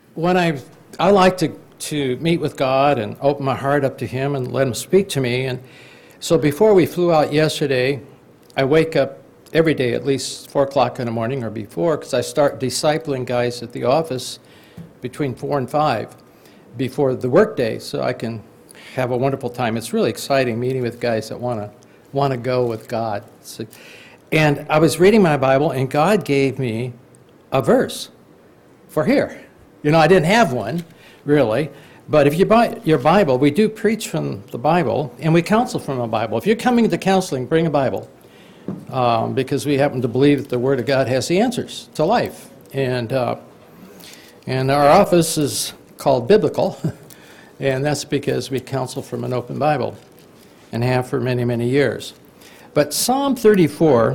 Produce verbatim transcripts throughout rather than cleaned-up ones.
when I I like to, to meet with God and open my heart up to Him and let Him speak to me. And so before we flew out yesterday, I wake up every day at least four o'clock in the morning or before, because I start discipling guys at the office between four and five before the workday, so I can have a wonderful time. It's really exciting meeting with guys that want to want to go with God. So, and I was reading my Bible, and God gave me a verse for here. You know, I didn't have one, really, but if you buy your Bible, we do preach from the Bible, and we counsel from the Bible. If you're coming to counseling, bring a Bible, um, because we happen to believe that the Word of God has the answers to life. And, uh, and our office is called Biblical, and that's because we counsel from an open Bible, and have for many, many years. But Psalm thirty-four,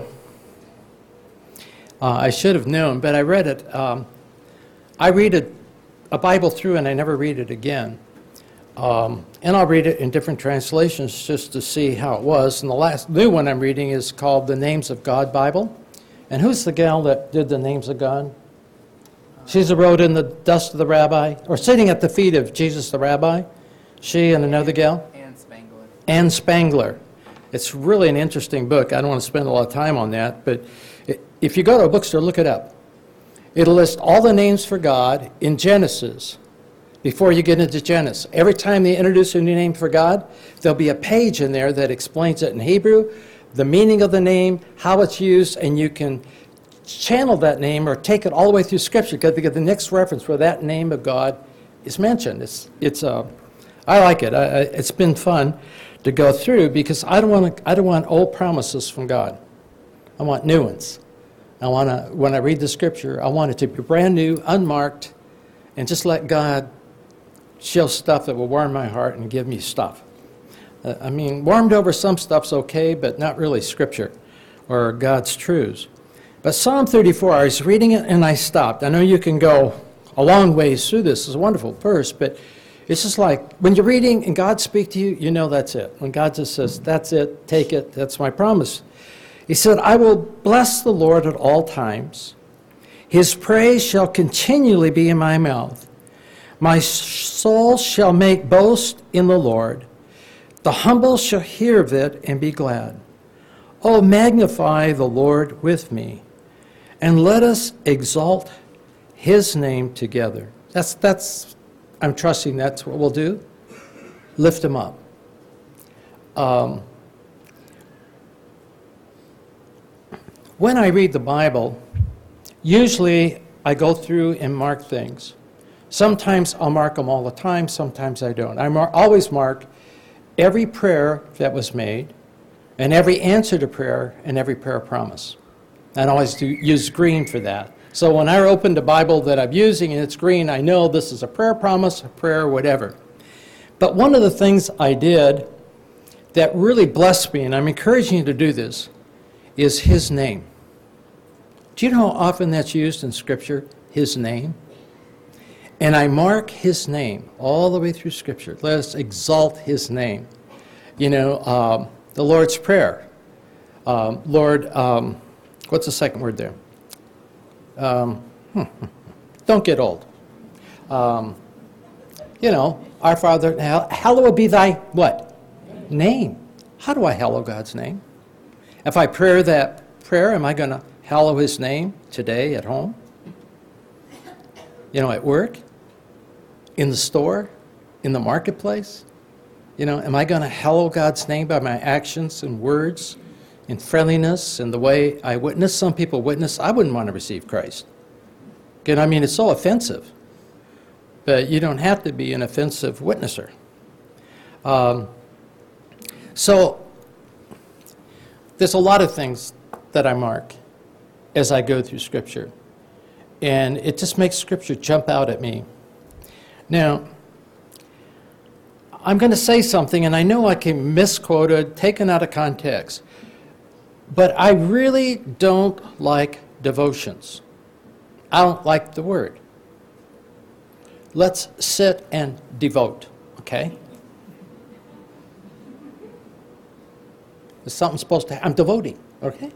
uh, I should have known, but I read it. Um, I read it, a Bible through, and I never read it again. Um, and I'll read it in different translations just to see how it was. And the last new one I'm reading is called the Names of God Bible. And who's the gal that did the Names of God? She's the wrote in the dust of the rabbi, or sitting at the feet of Jesus the rabbi. She and another gal? Anne Spangler. Anne Spangler. It's really an interesting book. I don't want to spend a lot of time on that, but if you go to a bookstore, look it up. It'll list all the names for God in Genesis before you get into Genesis. Every time they introduce a new name for God, there'll be a page in there that explains it in Hebrew, the meaning of the name, how it's used, and you can channel that name or take it all the way through Scripture to get the next reference where that name of God is mentioned. It's, it's uh, I like it. I, I, it's been fun to go through because I don't want to, I don't want old promises from God. I want new ones. I want to, when I read the Scripture, I want it to be brand new, unmarked, and just let God show stuff that will warm my heart and give me stuff. Uh, I mean, warmed over some stuff's okay, but not really Scripture or God's truths. But Psalm thirty-four, I was reading it and I stopped. I know you can go a long ways through this. It's a wonderful verse, but it's just like when you're reading and God speaks to you, you know that's it. When God just says, that's it, take it, that's my promise. He said, I will bless the Lord at all times. His praise shall continually be in my mouth. My soul shall make boast in the Lord. The humble shall hear of it and be glad. Oh, magnify the Lord with me, and let us exalt his name together. That's, that's, I'm trusting that's what we'll do. Lift him up. Um, When I read the Bible, usually I go through and mark things. Sometimes I'll mark them all the time, sometimes I don't. I mar- always mark every prayer that was made, and every answer to prayer, and every prayer promise. And I always do use green for that. So when I open the Bible that I'm using and it's green, I know this is a prayer promise, a prayer, whatever. But one of the things I did that really blessed me, and I'm encouraging you to do this, is his name. Do you know how often that's used in Scripture, his name? And I mark his name all the way through Scripture. Let us exalt his name. You know, um, the Lord's Prayer. Um, Lord, um, what's the second word there? Um, hmm, don't get old. Um, you know, our Father, hallowed be thy, what? Name. How do I hallow God's name? If I pray that prayer, am I going to hallow his name today at home? You know, at work? In the store? In the marketplace? You know, am I going to hallow God's name by my actions and words, in friendliness, and the way I witness? Some people witness. I wouldn't want to receive Christ. Again, I mean, it's so offensive. But you don't have to be an offensive witnesser. Um, so, there's a lot of things that I mark as I go through Scripture. And it just makes Scripture jump out at me. Now, I'm going to say something, and I know I can misquote it, taken out of context. But I really don't like devotions. I don't like the word. Let's sit and devote, okay? There's something supposed to happen. I'm devoting, okay?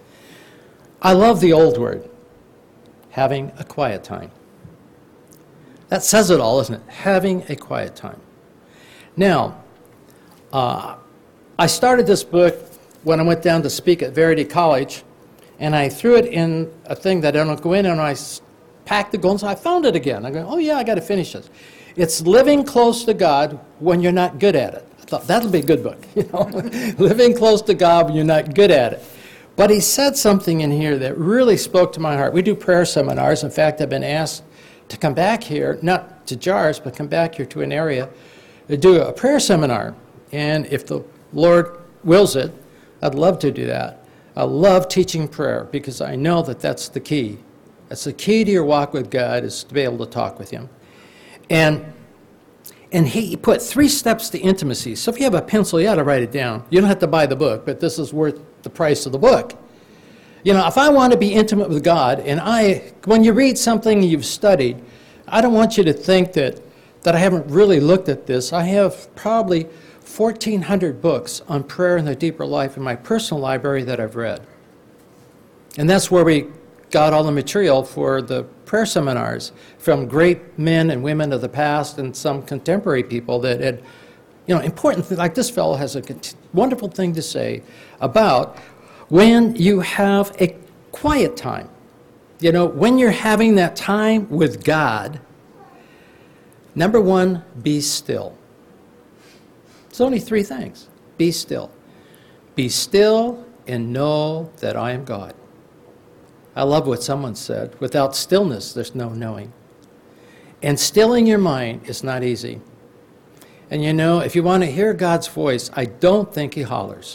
I love the old word, having a quiet time. That says it all, isn't it? Having a quiet time. Now, uh, I started this book when I went down to speak at Verity College, and I threw it in a thing that I don't go in, and I packed the gold, so I found it again. I go, oh yeah, I got to finish this. It's Living Close to God When You're Not Good at It. I thought, that'll be a good book, you know, living close to God when you're not good at it. But he said something in here that really spoke to my heart. We do prayer seminars. In fact, I've been asked to come back here, not to JARS, but come back here to an area to do a prayer seminar. And if the Lord wills it, I'd love to do that. I love teaching prayer because I know that that's the key. That's the key to your walk with God, is to be able to talk with him. And And he put three steps to intimacy. So if you have a pencil, you ought to write it down. You don't have to buy the book, but this is worth the price of the book. You know, if I want to be intimate with God, and I, when you read something you've studied, I don't want you to think that, that I haven't really looked at this. I have probably fourteen hundred books on prayer and the deeper life in my personal library that I've read. And that's where we got all the material for the prayer seminars from great men and women of the past and some contemporary people that had, you know, important things. Like this fellow has a wonderful thing to say about when you have a quiet time. You know, when you're having that time with God, number one, be still. It's only three things. Be still. Be still and know that I am God. I love what someone said. Without stillness, there's no knowing. And stilling your mind is not easy. And you know, if you want to hear God's voice, I don't think he hollers.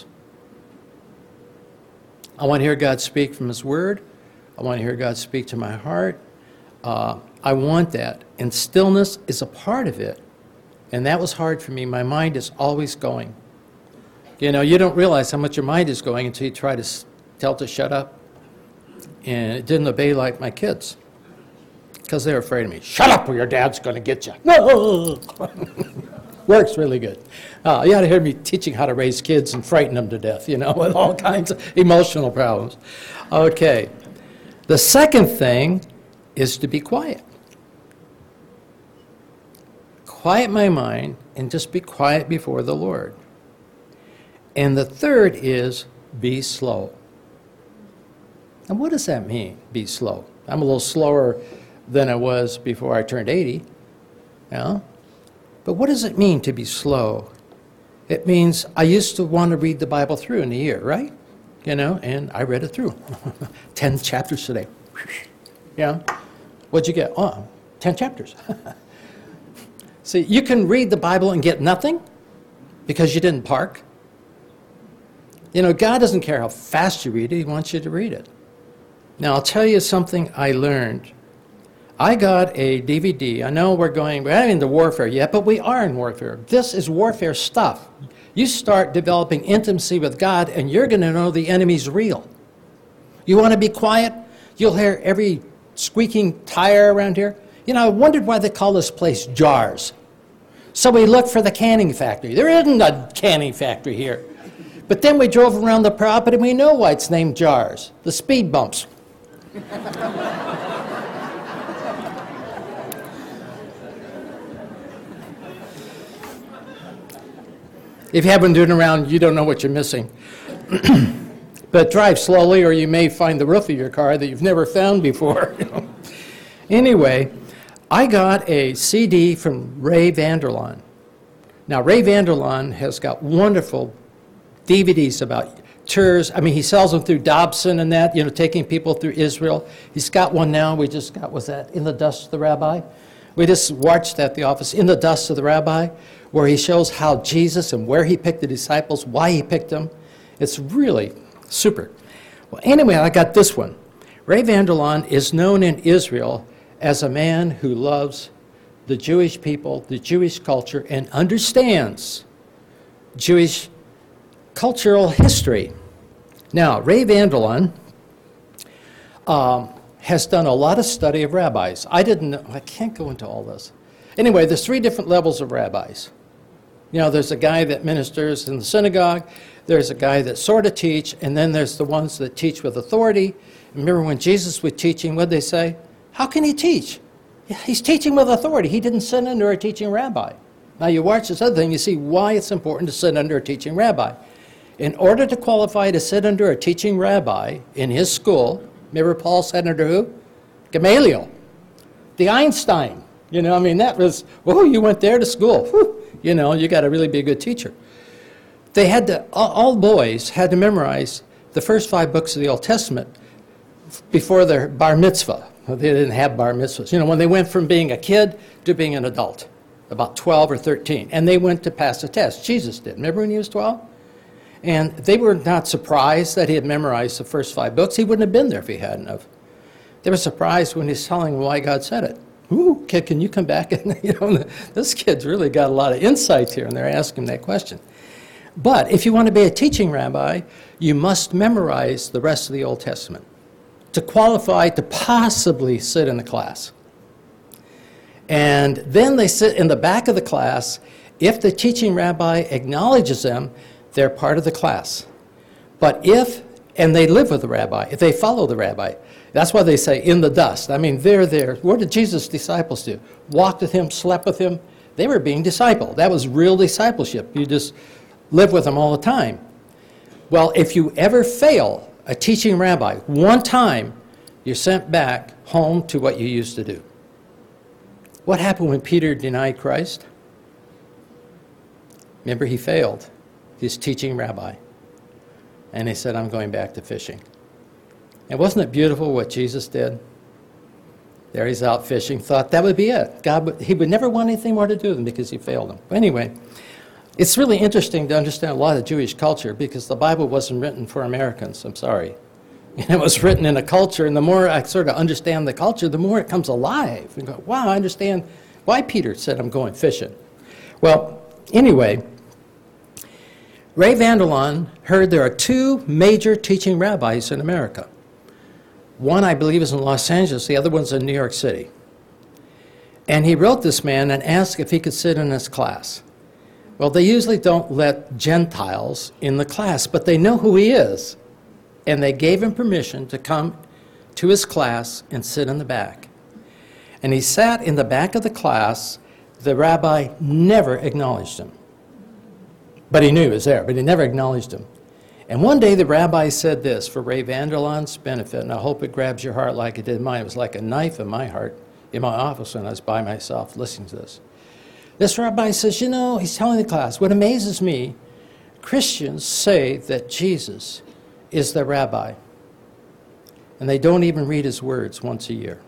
I want to hear God speak from his word. I want to hear God speak to my heart. Uh, I want that. And stillness is a part of it. And that was hard for me. My mind is always going. You know, you don't realize how much your mind is going until you try to tell it to shut up. And it didn't obey like my kids, because they were afraid of me. Shut up or your dad's going to get you. No! Works really good. Uh, you ought to hear me teaching how to raise kids and frighten them to death, you know, with all kinds of emotional problems. Okay. The second thing is to be quiet. Quiet my mind and just be quiet before the Lord. And the third is be slow. And what does that mean, be slow? I'm a little slower than I was before I turned eighty. Yeah? But what does it mean to be slow? It means I used to want to read the Bible through in a year, right? You know, and I read it through. Ten chapters today. Yeah? What'd you get? Oh, ten chapters. See, you can read the Bible and get nothing because you didn't park. You know, God doesn't care how fast you read it. He wants you to read it. Now, I'll tell you something I learned. I got a D V D. I know we're going, we're not into warfare yet, but we are in warfare. This is warfare stuff. You start developing intimacy with God, and you're going to know the enemy's real. You want to be quiet? You'll hear every squeaking tire around here. You know, I wondered why they call this place JARS. So we looked for the canning factory. There isn't a canning factory here. But then we drove around the property, and we know why it's named JARS. The speed bumps. If you haven't been around, you don't know what you're missing. But drive slowly, or you may find the roof of your car that you've never found before. Anyway, I got a C D from Ray Vander Laan. Now, Ray Vander Laan has got wonderful D V Ds about tours. I mean, he sells them through Dobson and that, you know, taking people through Israel. He's got one now. We just got, was that In the Dust of the Rabbi? We just watched at the office, In the Dust of the Rabbi, where he shows how Jesus and where he picked the disciples, why he picked them. It's really super. Well, anyway, I got this one. Ray Vander Laan is known in Israel as a man who loves the Jewish people, the Jewish culture, and understands Jewish cultural history. Now, Ray Vander Laan um, has done a lot of study of rabbis. I didn't know, I can't go into all this. Anyway, there's three different levels of rabbis. You know, there's a guy that ministers in the synagogue, there's a guy that sort of teach, and then there's the ones that teach with authority. Remember when Jesus was teaching, what did they say? How can he teach He's teaching with authority. He didn't sit under a teaching rabbi. Now you watch this other thing, you see why it's important to sit under a teaching rabbi. In order to qualify to sit under a teaching rabbi in his school, remember Paul sat under who? Gamaliel, the Einstein. You know, I mean, that was, whoa, you went there to school. Whew. You know, you got to really be a good teacher. They had to, all, all boys had to memorize the first five books of the Old Testament before their bar mitzvah. They didn't have bar mitzvahs. You know, when they went from being a kid to being an adult, about twelve or thirteen, and they went to pass a test. Jesus did. Remember when he was twelve? And they were not surprised that he had memorized the first five books. He wouldn't have been there if he hadn't have. They were surprised when he's telling them why God said it. Ooh, kid, can you come back? And, you know, this kid's really got a lot of insight here, and they're asking that question. But if you want to be a teaching rabbi, you must memorize the rest of the Old Testament to qualify to possibly sit in the class. And then they sit in the back of the class. If the teaching rabbi acknowledges them, they're part of the class. But if, and they live with the rabbi, if they follow the rabbi, that's why they say in the dust. I mean, they're there. What did Jesus' disciples do? Walked with him, slept with him. They were being discipled. That was real discipleship. You just live with them all the time. Well, if you ever fail a teaching rabbi one time, you're sent back home to what you used to do. What happened when Peter denied Christ? Remember, he failed his teaching rabbi. And he said, I'm going back to fishing. And wasn't it beautiful what Jesus did? There he's out fishing, thought that would be it. God would, he would never want anything more to do with him because he failed him. But anyway, it's really interesting to understand a lot of Jewish culture because the Bible wasn't written for Americans, I'm sorry. And it was written in a culture, and the more I sort of understand the culture, the more it comes alive. And go, wow, I understand why Peter said I'm going fishing. Well, anyway, Ray Vander Laan heard there are two major teaching rabbis in America. One, I believe, is in Los Angeles. The other one's in New York City. And he wrote this man and asked if he could sit in his class. Well, they usually don't let Gentiles in the class, but they know who he is. And they gave him permission to come to his class and sit in the back. And he sat in the back of the class. The rabbi never acknowledged him. But he knew he was there, but he never acknowledged him. And one day the rabbi said this for Ray Vander Laan's benefit, and I hope it grabs your heart like it did mine. It was like a knife in my heart in my office when I was by myself listening to this. This rabbi says, you know, he's telling the class, what amazes me, Christians say that Jesus is the rabbi, and they don't even read his words once a year.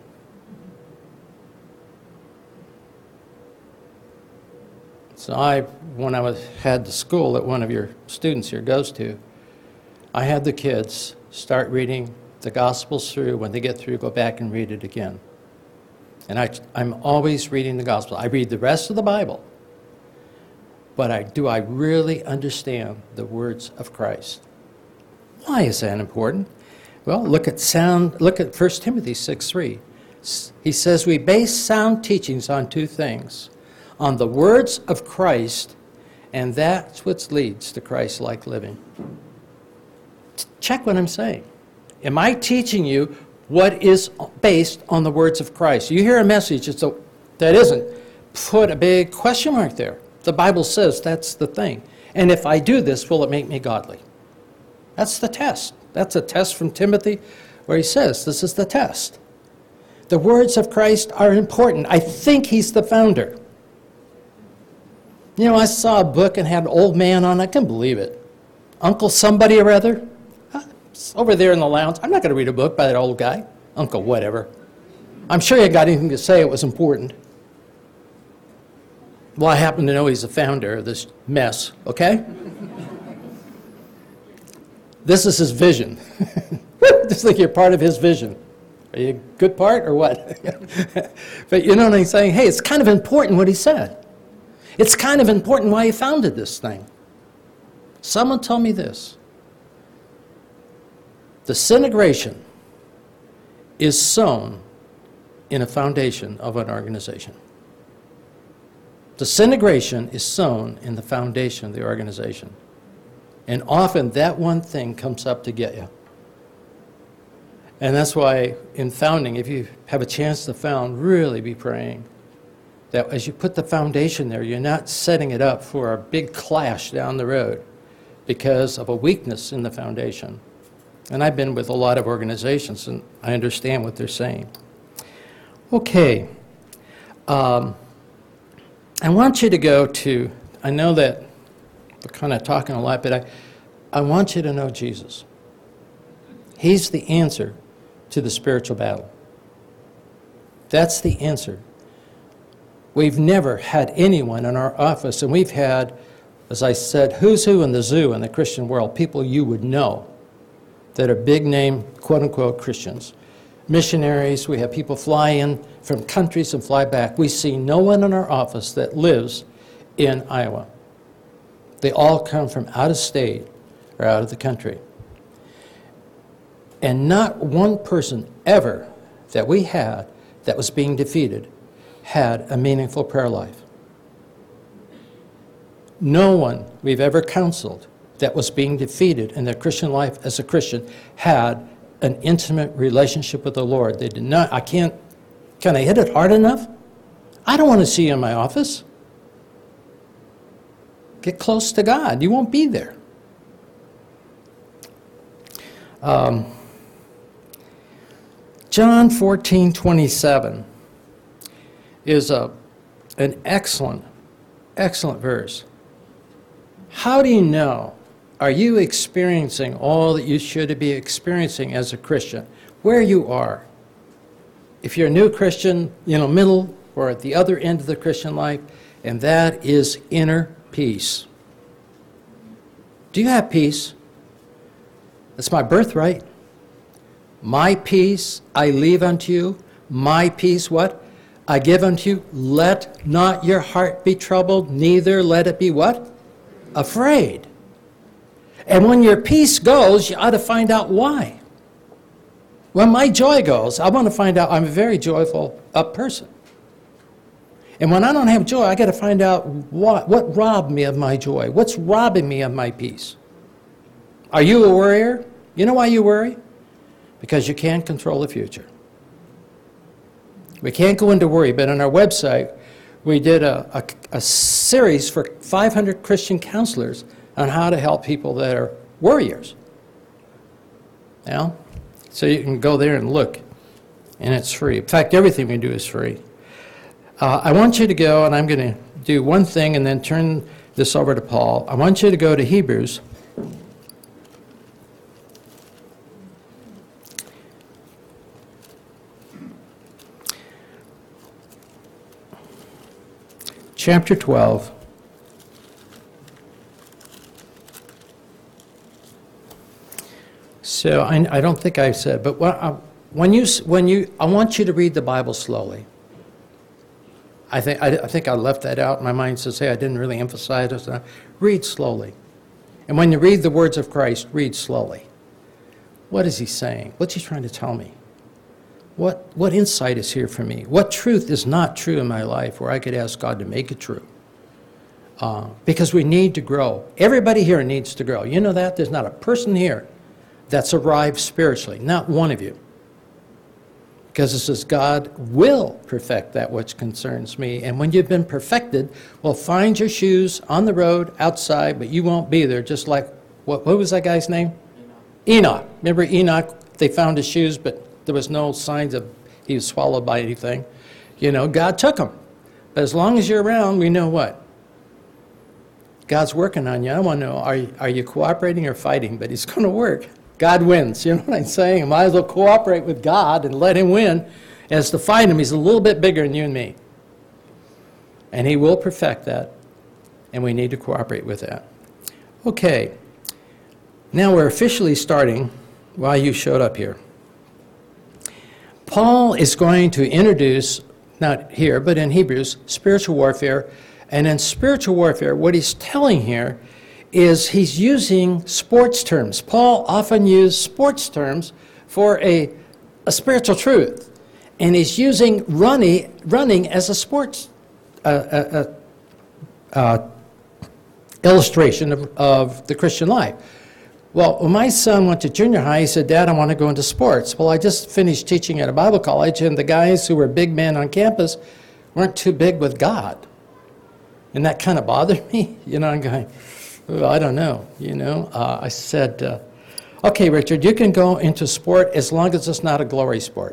So I, when I was, had the school that one of your students here goes to, I had the kids start reading the Gospels through. When they get through, go back and read it again. And I, I'm always reading the Gospel. I read the rest of the Bible, but I, do I really understand the words of Christ? Why is that important? Well, look at sound. Look at First Timothy six three. He says we base sound teachings on two things: on the words of Christ, and that's what leads to Christ-like living. Check what I'm saying. Am I teaching you what is based on the words of Christ? You hear a message it's a, that isn't, put a big question mark there. The Bible says that's the thing. And if I do this, will it make me godly? That's the test. That's a test from Timothy where he says this is the test. The words of Christ are important. I think he's the founder. You know, I saw a book and had an old man on it. I couldn't believe it. Uncle somebody or other. Over there in the lounge. I'm not going to read a book by that old guy. Uncle whatever. I'm sure he got anything to say it was important. Well, I happen to know he's the founder of this mess, okay? This is his vision. Just think you're part of his vision. Are you a good part or what? But you know what I'm saying? Hey, it's kind of important what he said. It's kind of important why he founded this thing. Someone told me this. Disintegration is sown in a foundation of an organization. Disintegration is sown in the foundation of the organization. And often that one thing comes up to get you. And that's why in founding, if you have a chance to found, really be praying that as you put the foundation there, you're not setting it up for a big clash down the road because of a weakness in the foundation. And I've been with a lot of organizations, and I understand what they're saying. Okay. Um, I want you to go to, I know that we're kind of talking a lot, but I, I want you to know Jesus. He's the answer to the spiritual battle. That's the answer. We've never had anyone in our office, and we've had, as I said, who's who in the zoo in the Christian world, people you would know that are big-name, quote-unquote, Christians. Missionaries, we have people fly in from countries and fly back. We see no one in our office that lives in Iowa. They all come from out of state or out of the country. And not one person ever that we had that was being defeated had a meaningful prayer life. No one we've ever counseled that was being defeated in their Christian life as a Christian had an intimate relationship with the Lord. They did not, I can't, can I hit it hard enough? I don't want to see you in my office. Get close to God. You won't be there. Um, John fourteen twenty-seven is a, an excellent, excellent verse. How do you know? Are you experiencing all that you should be experiencing as a Christian? Where you are. If you're a new Christian, you know, middle or at the other end of the Christian life, and that is inner peace. Do you have peace? That's my birthright. My peace I leave unto you. My peace, what? I give unto you. Let not your heart be troubled, neither let it be what? Afraid. And when your peace goes, you ought to find out why. When my joy goes, I want to find out I'm a very joyful up person. And when I don't have joy, I got to find out what, what robbed me of my joy. What's robbing me of my peace? Are you a worrier? You know why you worry? Because you can't control the future. We can't go into worry, but on our website, we did a, a, a series for five hundred Christian counselors on how to help people that are worriers. Now, so you can go there and look, and it's free. In fact, everything we do is free. Uh, I want you to go, and I'm going to do one thing and then turn this over to Paul. I want you to go to Hebrews. Chapter twelve. So I, I don't think I said, but when, uh, when you when you, I want you to read the Bible slowly. I think I, I think I left that out. My mind says, hey, I didn't really emphasize it. Read slowly, and when you read the words of Christ, read slowly. What is he saying? What's he trying to tell me? What what insight is here for me? What truth is not true in my life where I could ask God to make it true? Uh, because we need to grow. Everybody here needs to grow. You know that? There's not a person here that's arrived spiritually, not one of you. Because it says God will perfect that which concerns me. And when you've been perfected, well, find your shoes on the road, outside, but you won't be there. Just like, what, what was that guy's name? Enoch. Enoch. Remember Enoch? They found his shoes, but there was no signs of he was swallowed by anything. You know, God took him. But as long as you're around, we know what? God's working on you. I want to know, are you, are you cooperating or fighting? But he's going to work. God wins. You know what I'm saying? I might as well cooperate with God and let him win as to fight him. He's a little bit bigger than you and me. And he will perfect that. And we need to cooperate with that. Okay. Now we're officially starting while you showed up here. Paul is going to introduce, not here, but in Hebrews, spiritual warfare. And in spiritual warfare, what he's telling here is he's using sports terms. Paul often used sports terms for a, a spiritual truth. And he's using running, running as a sports uh, uh, uh, uh, illustration of, of the Christian life. Well, when my son went to junior high, he said, Dad, I want to go into sports. Well, I just finished teaching at a Bible college, and the guys who were big men on campus weren't too big with God. And that kind of bothered me. You know, I'm going, oh, I don't know, you know. Uh, I said, uh, okay, Richard, you can go into sport as long as it's not a glory sport.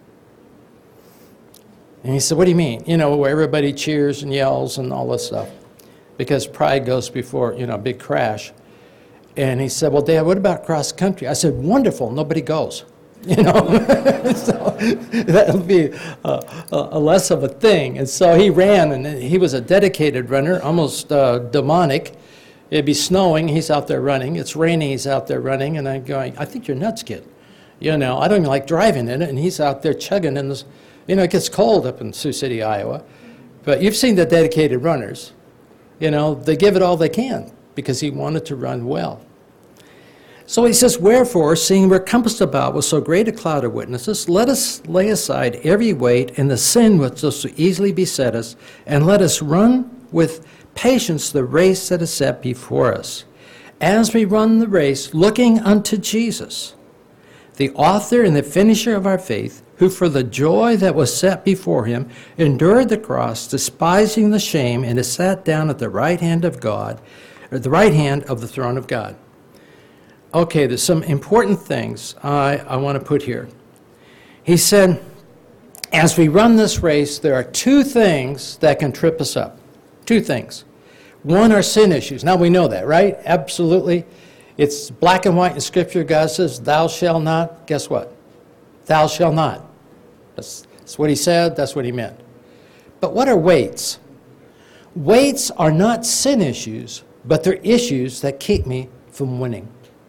And he said, what do you mean? You know, where everybody cheers and yells and all this stuff. Because pride goes before, you know, a big crash. And he said, well, Dad, what about cross country? I said, wonderful, nobody goes. You know, so that would be a, a less of a thing. And so he ran, and he was a dedicated runner, almost uh, demonic. It'd be snowing, he's out there running. It's raining, he's out there running. And I'm going, I think you're nuts, kid. You know, I don't even like driving in it. And he's out there chugging in this. You know, it gets cold up in Sioux City, Iowa. But you've seen the dedicated runners. You know, they give it all they can because he wanted to run well. So he says, wherefore, seeing we're compassed about with so great a cloud of witnesses, let us lay aside every weight and the sin which does so easily beset us, and let us run with patience the race that is set before us. As we run the race, looking unto Jesus, the author and the finisher of our faith, who for the joy that was set before him endured the cross, despising the shame, and is sat down at the right hand of God, or the right hand of the throne of God. Okay, there's some important things I, I want to put here. He said, as we run this race, there are two things that can trip us up. Two things. One are sin issues. Now we know that, right? Absolutely. It's black and white in Scripture. God says, thou shalt not. Guess what? Thou shalt not. That's, that's what he said. That's what he meant. But what are weights? Weights are not sin issues, but they're issues that keep me from winning.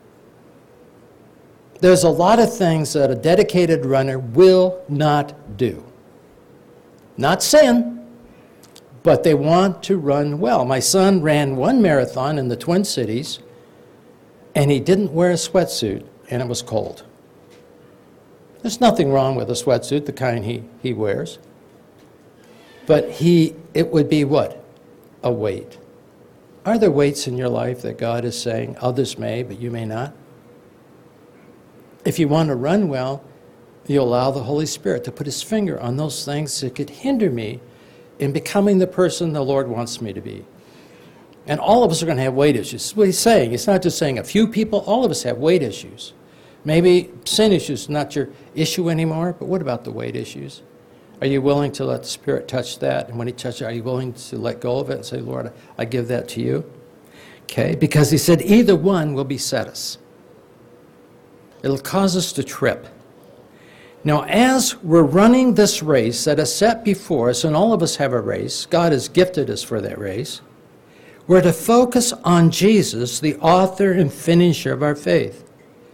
There's a lot of things that a dedicated runner will not do. Not sin, but they want to run well. My son ran one marathon in the Twin Cities, and he didn't wear a sweatsuit, and it was cold. There's nothing wrong with a sweatsuit, the kind he, he wears. But he, it would be what? A weight. Are there weights in your life that God is saying, others may, but you may not? If you want to run well, you allow the Holy Spirit to put his finger on those things that could hinder me in becoming the person the Lord wants me to be. And all of us are going to have weight issues. That's what he's saying. It's not just saying a few people. All of us have weight issues. Maybe sin issues is not your issue anymore, but what about the weight issues? Are you willing to let the Spirit touch that? And when he touches it, are you willing to let go of it and say, Lord, I give that to you? Okay, because he said either one will beset us. It'll cause us to trip. Now, as we're running this race that is set before us, and all of us have a race, God has gifted us for that race, we're to focus on Jesus, the author and finisher of our faith.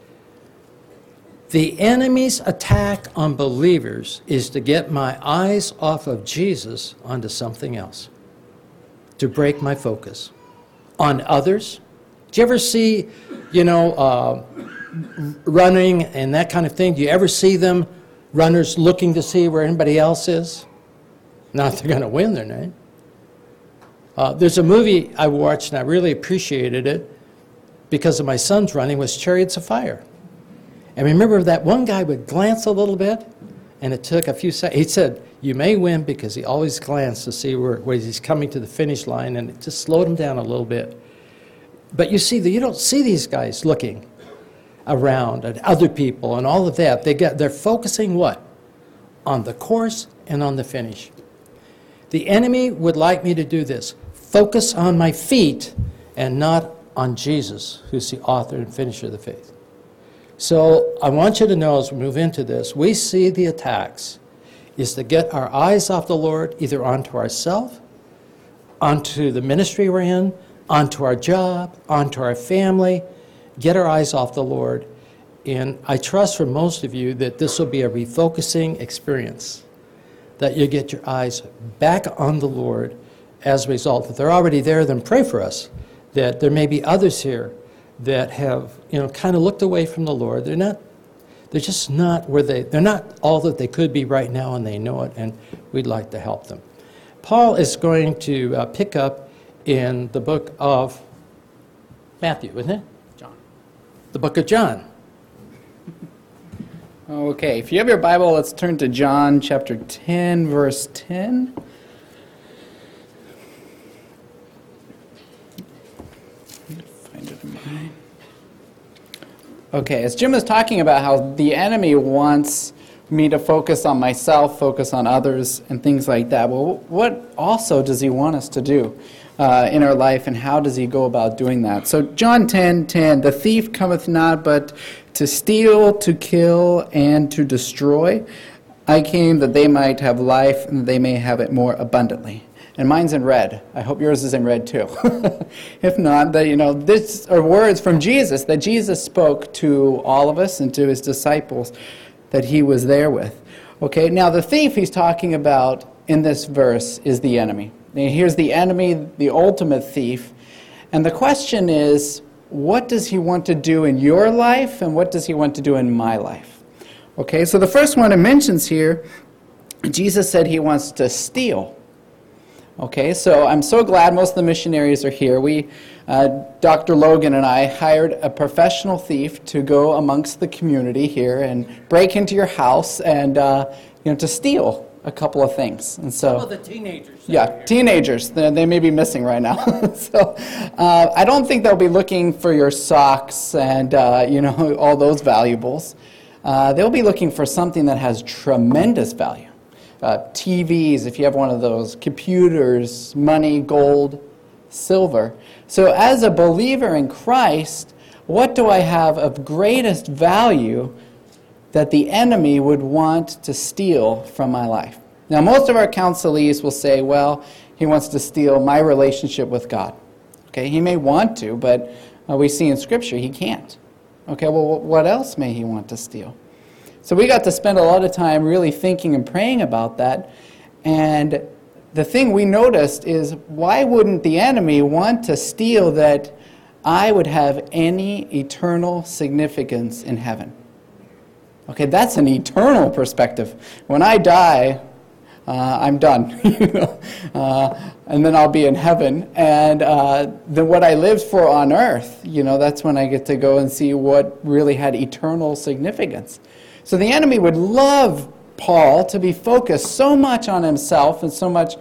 The enemy's attack on believers is to get my eyes off of Jesus onto something else, to break my focus on others. Do you ever see, you know, uh, running and that kind of thing? Do you ever see them, runners looking to see where anybody else is? Not they're going to win their name. Uh, there's a movie I watched and I really appreciated it because of my son's running, was Chariots of Fire. And remember that one guy would glance a little bit, and it took a few seconds. He said, you may win, because he always glanced to see where, where he's coming to the finish line, and it just slowed him down a little bit. But you see, you don't see these guys looking around at other people and all of that. They get, they're focusing what? On the course and on the finish. The enemy would like me to do this. Focus on my feet and not on Jesus, who's the author and finisher of the faith. So I want you to know as we move into this, we see the attacks is to get our eyes off the Lord, either onto ourselves, onto the ministry we're in, onto our job, onto our family, get our eyes off the Lord. And I trust for most of you that this will be a refocusing experience, that you get your eyes back on the Lord as a result. If they're already there, then pray for us, that there may be others here that have, you know, kind of looked away from the Lord. They're not, they're just not where they, they're not all that they could be right now, and they know it, and we'd like to help them. Paul is going to uh, pick up in the book of Matthew, isn't it? John. The book of John. Okay, if you have your Bible, let's turn to John chapter ten, verse ten. Find it in mine. Okay, as Jim was talking about how the enemy wants me to focus on myself, focus on others, and things like that. Well, what also does he want us to do uh, in our life, and how does he go about doing that? So John ten ten, the thief cometh not but to steal, to kill, and to destroy. I came that they might have life, and that they may have it more abundantly. And mine's in red. I hope yours is in red too. If not, that you know, these are words from Jesus that Jesus spoke to all of us and to his disciples that he was there with. Okay, now the thief he's talking about in this verse is the enemy. Now, here's the enemy, the ultimate thief. And the question is, what does he want to do in your life, and what does he want to do in my life? Okay, so the first one it mentions here, Jesus said he wants to steal. Okay, so I'm so glad most of the missionaries are here. We, uh, Doctor Logan and I hired a professional thief to go amongst the community here and break into your house and uh, you know, to steal a couple of things. And so, Some of the teenagers. yeah, teenagers. They, they may be missing right now. so uh, I don't think they'll be looking for your socks and uh, you know, all those valuables. Uh, they'll be looking for something that has tremendous value. Uh, T Vs, if you have one of those, computers, money, gold, silver. So as a believer in Christ, what do I have of greatest value that the enemy would want to steal from my life? Now, most of our counselees will say, well, he wants to steal my relationship with God. Okay, he may want to, but uh, we see in Scripture he can't. Okay, well, what else may he want to steal? So we got to spend a lot of time really thinking and praying about that. And the thing we noticed is, why wouldn't the enemy want to steal that I would have any eternal significance in heaven? Okay, that's an eternal perspective. When I die, uh, I'm done. you know? uh, and then I'll be in heaven. And uh, then what I lived for on earth, you know, that's when I get to go and see what really had eternal significance. So the enemy would love Paul to be focused so much on himself and so much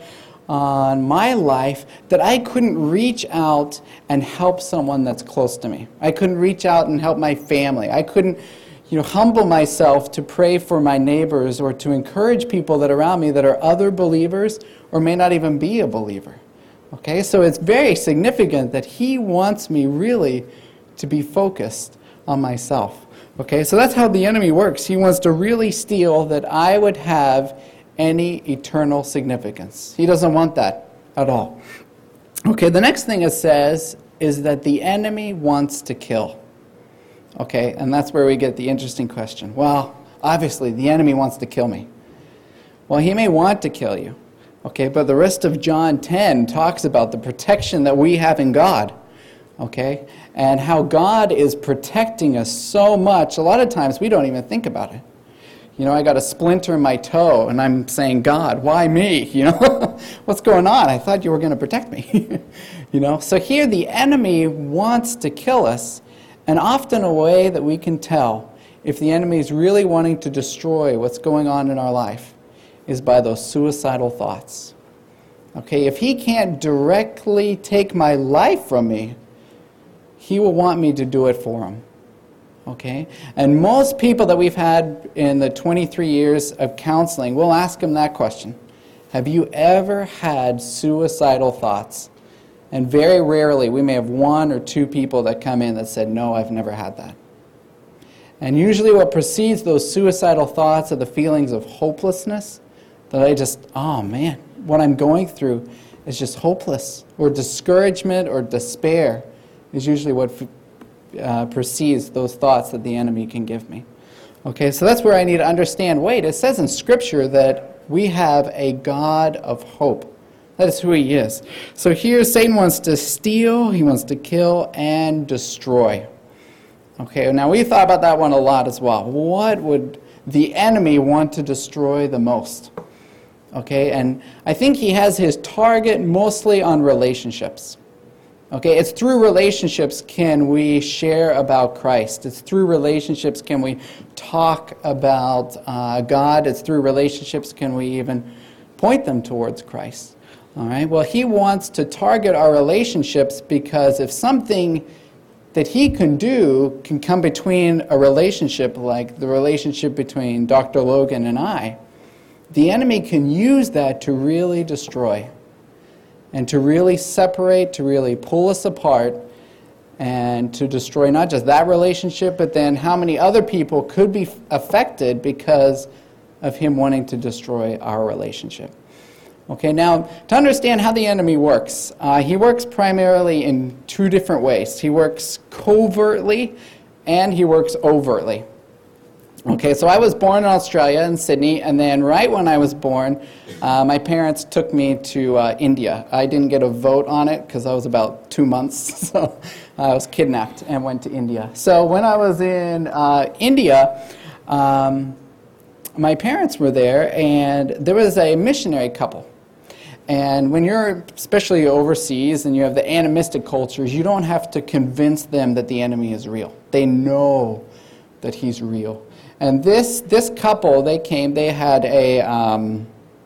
on my life that I couldn't reach out and help someone that's close to me. I couldn't reach out and help my family. I couldn't, you know, humble myself to pray for my neighbors or to encourage people that are around me that are other believers or may not even be a believer. Okay, so it's very significant that he wants me really to be focused on myself. Okay, so that's how the enemy works. He wants to really steal that I would have any eternal significance. He doesn't want that at all. Okay, the next thing it says is that the enemy wants to kill. Okay, and that's where we get the interesting question. Well, obviously, the enemy wants to kill me. Well, he may want to kill you. Okay, but the rest of John ten talks about the protection that we have in God. Okay, and how God is protecting us so much. A lot of times we don't even think about it. You know, I got a splinter in my toe, and I'm saying, God, why me? You know, what's going on? I thought you were going to protect me. you know, so here the enemy wants to kill us, and often a way that we can tell if the enemy is really wanting to destroy what's going on in our life is by those suicidal thoughts. Okay, if he can't directly take my life from me, he will want me to do it for him. Okay? And most people that we've had in the twenty-three years of counseling, we'll ask them that question. Have you ever had suicidal thoughts? And very rarely, we may have one or two people that come in that said, no, I've never had that. And usually what precedes those suicidal thoughts are the feelings of hopelessness, that I just, oh man, what I'm going through is just hopeless, or discouragement or despair is usually what uh, precedes those thoughts that the enemy can give me. Okay, so that's where I need to understand, wait, it says in Scripture that we have a God of hope. That is who he is. So here Satan wants to steal, he wants to kill, and destroy. Okay, now we thought about that one a lot as well. What would the enemy want to destroy the most? Okay, and I think he has his target mostly on relationships. Okay, it's through relationships can we share about Christ. It's through relationships can we talk about uh, God. It's through relationships can we even point them towards Christ. All right, well, he wants to target our relationships because if something that he can do can come between a relationship like the relationship between Doctor Logan and I, the enemy can use that to really destroy and to really separate, to really pull us apart, and to destroy not just that relationship, but then how many other people could be affected because of him wanting to destroy our relationship. Okay, now, to understand how the enemy works, uh, he works primarily in two different ways. He works covertly, and he works overtly. Okay, so I was born in Australia, in Sydney, and then right when I was born, uh, my parents took me to uh, India. I didn't get a vote on it because I was about two months, so I was kidnapped and went to India. So when I was in uh, India, um, my parents were there, and there was a missionary couple. And when you're especially overseas and you have the animistic cultures, you don't have to convince them that the enemy is real. They know that he's real. And this this couple, they came, they had a um,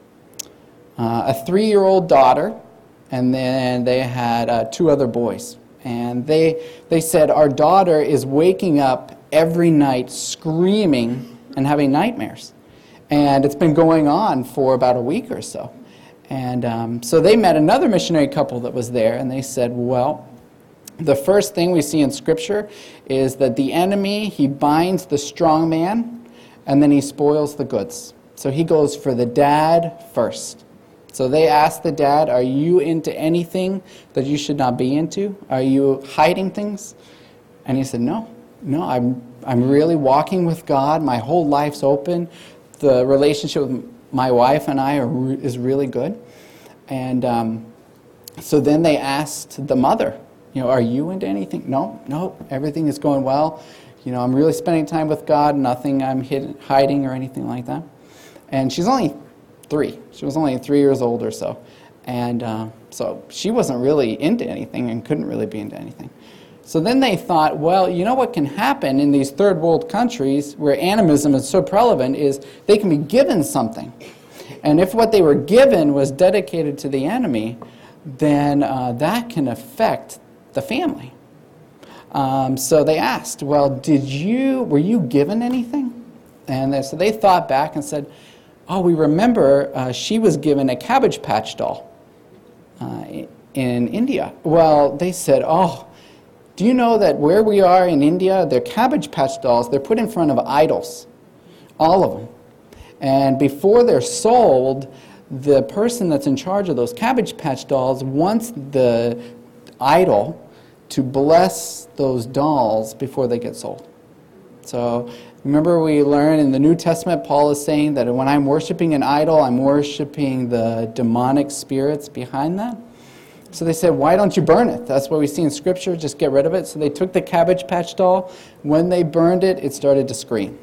uh, a three-year-old daughter, and then they had uh, two other boys. And they they said, our daughter is waking up every night screaming and having nightmares. And it's been going on for about a week or so. And um, so they met another missionary couple that was there, and they said, well, the first thing we see in Scripture is that the enemy, he binds the strong man, and then he spoils the goods. So he goes for the dad first. So they asked the dad, are you into anything that you should not be into? Are you hiding things? And he said, no, no, I'm, I'm really walking with God. My whole life's open. The relationship with my wife and I are re- is really good. And um, so then they asked the mother, you know, are you into anything? No, no, everything is going well. You know, I'm really spending time with God, nothing I'm hid- hiding or anything like that. And she's only three. She was only three years old or so. And uh, so she wasn't really into anything and couldn't really be into anything. So then they thought, well, you know what can happen in these third world countries where animism is so prevalent is they can be given something. And if what they were given was dedicated to the enemy, then uh, that can affect the family. Um, so they asked, well, did you, were you given anything? And they, so they thought back and said, oh, we remember uh, she was given a Cabbage Patch doll uh, in India. Well, they said, oh, do you know that where we are in India, they're Cabbage Patch dolls, they're put in front of idols, all of them. And before they're sold, the person that's in charge of those Cabbage Patch dolls wants the idol to bless those dolls before they get sold. So remember we learned in the New Testament, Paul is saying that when I'm worshiping an idol, I'm worshiping the demonic spirits behind that. So they said, why don't you burn it? That's what we see in Scripture, just get rid of it. So they took the Cabbage Patch doll. When they burned it, it started to scream.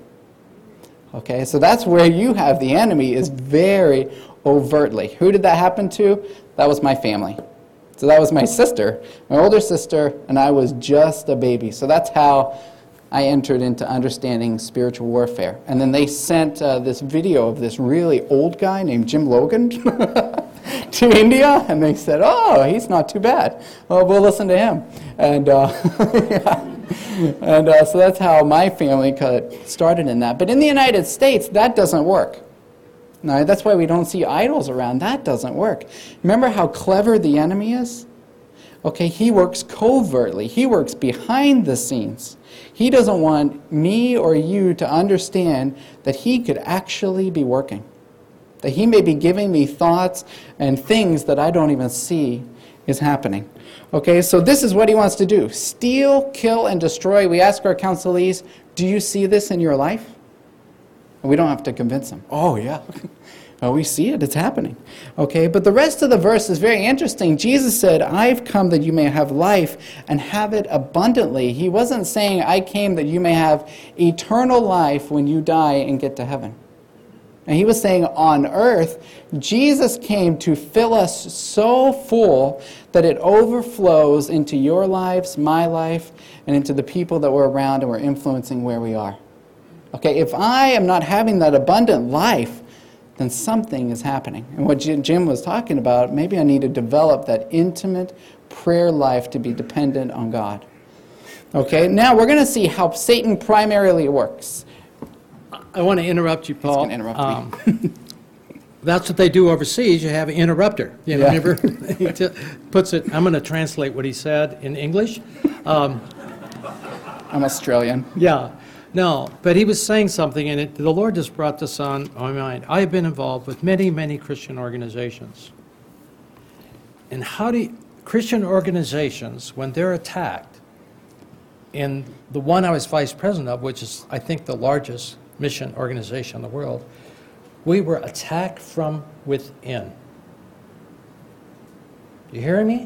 Okay, so that's where you have the enemy is very overtly. Who did that happen to? That was my family. So that was my sister, my older sister, and I was just a baby. So that's how I entered into understanding spiritual warfare. And then they sent uh, this video of this really old guy named Jim Logan to India, and they said, oh, he's not too bad. Well, we'll listen to him. And uh, yeah. and uh, so that's how my family started in that. But in the United States, that doesn't work. No, that's why we don't see idols around. That doesn't work. Remember how clever the enemy is? Okay, he works covertly. He works behind the scenes. He doesn't want me or you to understand that he could actually be working. That he may be giving me thoughts and things that I don't even see is happening. Okay, so this is what he wants to do. Steal, kill, and destroy. We ask our counselees, do you see this in your life? We don't have to convince them. Oh, yeah. Well, we see it. It's happening. Okay, but the rest of the verse is very interesting. Jesus said, I've come that you may have life and have it abundantly. He wasn't saying, I came that you may have eternal life when you die and get to heaven. And he was saying on earth, Jesus came to fill us so full that it overflows into your lives, my life, and into the people that we're around and we're influencing where we are. Okay, if I am not having that abundant life, then something is happening. And what Jim was talking about, maybe I need to develop that intimate prayer life to be dependent on God. Okay, now we're going to see how Satan primarily works. I want to interrupt you, Paul. He's going to interrupt um, me. That's what they do overseas. You have an interrupter. You know, Yeah. never, he t- puts it, I'm going to translate what he said in English. Um, I'm Australian. yeah, no, but he was saying something, and it, the Lord just brought this on my mind. I have been involved with many, many Christian organizations. And how do you, Christian organizations, when they're attacked, and the one I was vice president of, which is, I think, the largest mission organization in the world, we were attacked from within. You hearing me?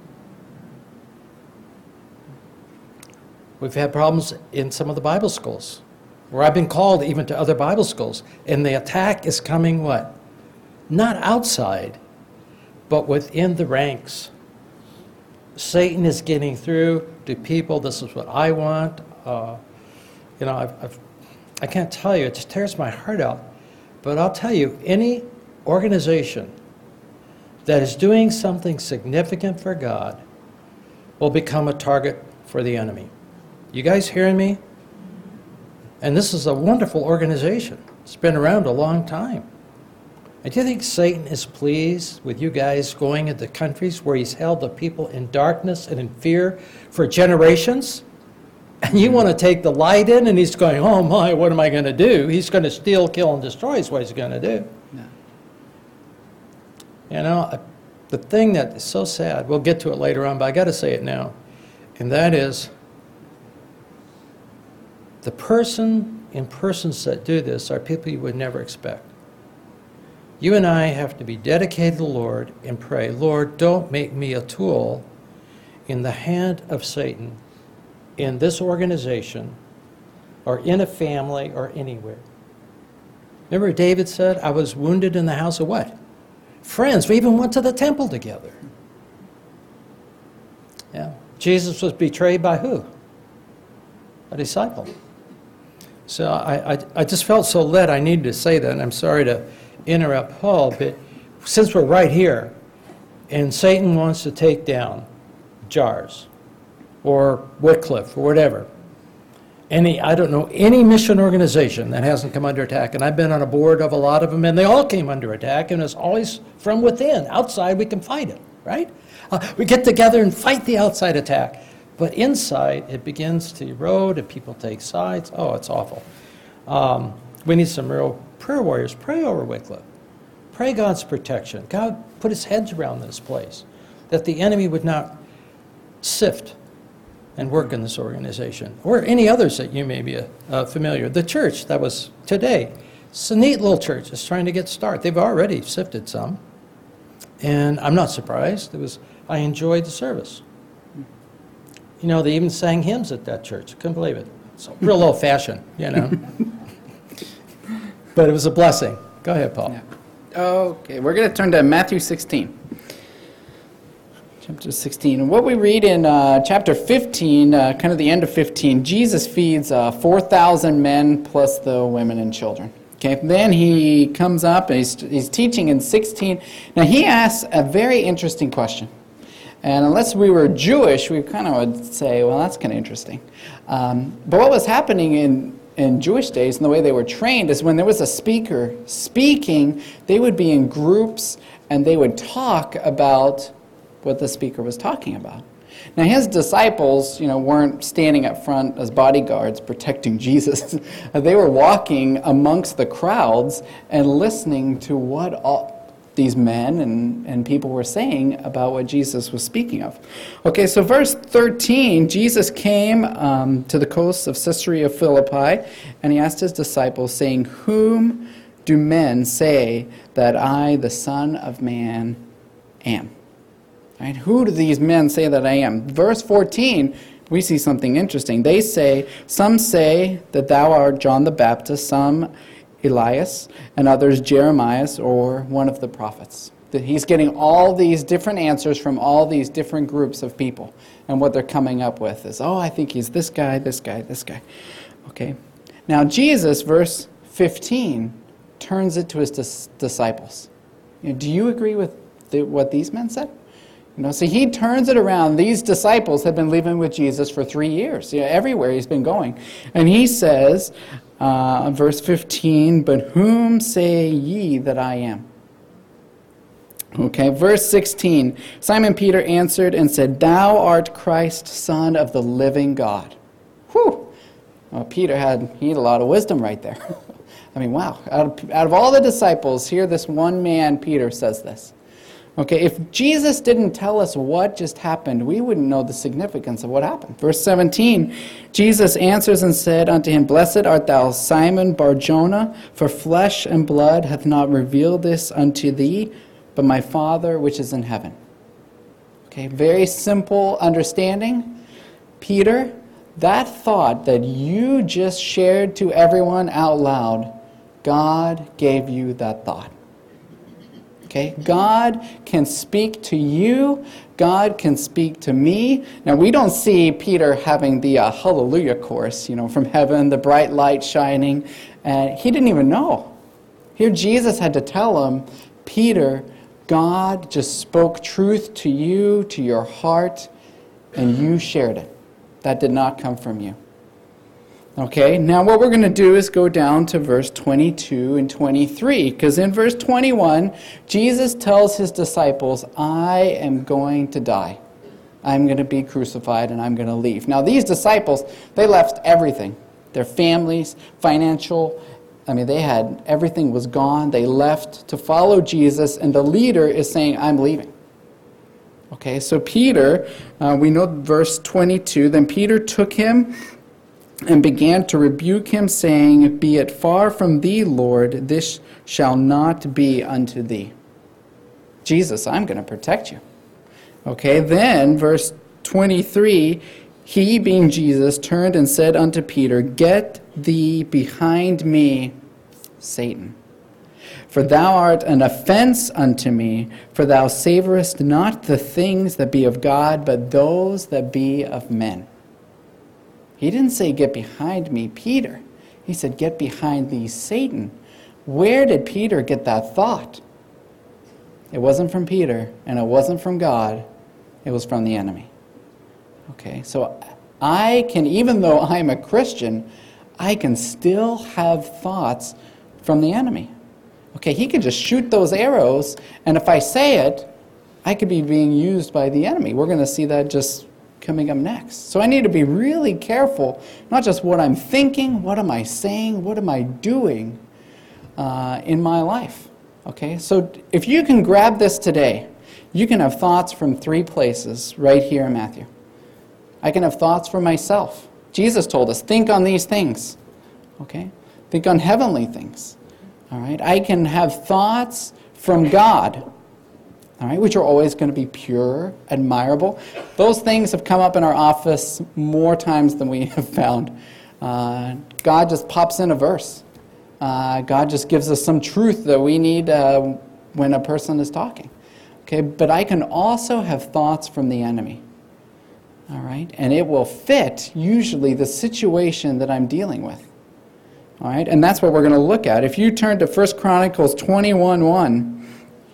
We've had problems in some of the Bible schools, where I've been called even to other Bible schools, and the attack is coming what? Not outside, but within the ranks. Satan is getting through to people. This is what I want. Uh, you know, I've, I've, I can't tell you. It just tears my heart out. But I'll tell you, any organization that is doing something significant for God will become a target for the enemy. You guys hearing me? And this is a wonderful organization. It's been around a long time. And do you think Satan is pleased with you guys going into countries where he's held the people in darkness and in fear for generations? And you want to take the light in, and he's going, oh my, what am I going to do? He's going to steal, kill, and destroy is what he's going to do. No. You know, the thing that is so sad, we'll get to it later on, but I got to say it now, and that is the person in persons that do this are people you would never expect. You and I have to be dedicated to the Lord and pray, Lord, don't make me a tool in the hand of Satan in this organization or in a family or anywhere. Remember David said, I was wounded in the house of what? Friends. We even went to the temple together. Yeah. Jesus was betrayed by who? A disciple. So I, I, I just felt so led I needed to say that, and I'm sorry to interrupt Paul, but since we're right here, and Satan wants to take down Jars or Wycliffe or whatever, any, I don't know, any mission organization that hasn't come under attack, and I've been on a board of a lot of them, and they all came under attack, and it's always from within. Outside, we can fight it, right? Uh, we get together and fight the outside attack. But inside, it begins to erode, and people take sides. Oh, it's awful. Um, we need some real prayer warriors. Pray over Wycliffe. Pray God's protection. God put his hedge around this place, that the enemy would not sift and work in this organization, or any others that you may be uh, familiar. The church that was today, it's a neat little church. It's trying to get started. They've already sifted some, and I'm not surprised. It was I enjoyed the service. You know, they even sang hymns at that church. Couldn't believe it. It's real old-fashioned, you know. But it was a blessing. Go ahead, Paul. Yeah. Okay, we're going to turn to Matthew sixteen. Chapter sixteen. What we read in uh, chapter fifteen, uh, kind of the end of fifteen, Jesus feeds uh, four thousand men plus the women and children. Okay, then he comes up and he's, he's teaching in sixteen. Now he asks a very interesting question. And unless we were Jewish, we kind of would say, well, that's kind of interesting. Um, but what was happening in, in Jewish days and the way they were trained is when there was a speaker speaking, they would be in groups and they would talk about what the speaker was talking about. Now, his disciples, you know, weren't standing up front as bodyguards protecting Jesus. They were walking amongst the crowds and listening to what all these men and, and people were saying about what Jesus was speaking of. Okay, so verse thirteen, Jesus came um, to the coast of Caesarea Philippi, and he asked his disciples, saying, whom do men say that I, the Son of Man, am? Right? Who do these men say that I am? Verse fourteen, we see something interesting. They say, some say that thou art John the Baptist, some Elias, and others Jeremiah or one of the prophets. That he's getting all these different answers from all these different groups of people. And what they're coming up with is, oh, I think he's this guy, this guy, this guy. Okay. Now Jesus, verse fifteen, turns it to his dis- disciples. You know, do you agree with the, what these men said? You know, so he turns it around. These disciples have been living with Jesus for three years. You know, everywhere he's been going. And he says, uh, verse fifteen, but whom say ye that I am? Okay, verse sixteen, Simon Peter answered and said, thou art Christ, Son of the living God. Whew! Well, Peter had, he had a lot of wisdom right there. I mean, wow. Out of, out of all the disciples, here this one man, Peter, says this. Okay, if Jesus didn't tell us what just happened, we wouldn't know the significance of what happened. Verse seventeen, Jesus answers and said unto him, blessed art thou, Simon Bar-Jonah, for flesh and blood hath not revealed this unto thee, but my Father which is in heaven. Okay, very simple understanding. Peter, that thought that you just shared to everyone out loud, God gave you that thought. Okay, God can speak to you. God can speak to me. Now, we don't see Peter having the uh, hallelujah chorus, you know, from heaven, the bright light shining. And he didn't even know. Here Jesus had to tell him, Peter, God just spoke truth to you, to your heart, and you shared it. That did not come from you. Okay, now what we're going to do is go down to verse twenty-two and twenty-three, because in verse twenty-one, Jesus tells his disciples, I am going to die. I'm going to be crucified and I'm going to leave. Now these disciples, they left everything. Their families, financial, I mean, they had, everything was gone. They left to follow Jesus, and the leader is saying, I'm leaving. Okay, so Peter, uh, we know verse twenty-two, then Peter took him and began to rebuke him, saying, be it far from thee, Lord, this shall not be unto thee. Jesus, I'm going to protect you. Okay, then verse twenty-three, he, being Jesus, turned and said unto Peter, get thee behind me, Satan. For thou art an offense unto me, for thou savorest not the things that be of God, but those that be of men. He didn't say, get behind me, Peter. He said, get behind thee, Satan. Where did Peter get that thought? It wasn't from Peter, and it wasn't from God. It was from the enemy. Okay, so I can, even though I'm a Christian, I can still have thoughts from the enemy. Okay, he can just shoot those arrows, and if I say it, I could be being used by the enemy. We're going to see that just coming up next. So I need to be really careful, not just what I'm thinking, what am I saying, what am I doing uh, in my life. Okay, so if you can grab this today, you can have thoughts from three places right here in Matthew. I can have thoughts for myself. Jesus told us, think on these things. Okay, think on heavenly things. All right, I can have thoughts from God, all right, which are always going to be pure, admirable. Those things have come up in our office more times than we have found. Uh, God just pops in a verse. Uh, God just gives us some truth that we need uh, when a person is talking. Okay, but I can also have thoughts from the enemy. All right, and it will fit usually the situation that I'm dealing with. All right, and that's what we're going to look at. If you turn to First Chronicles twenty-one one,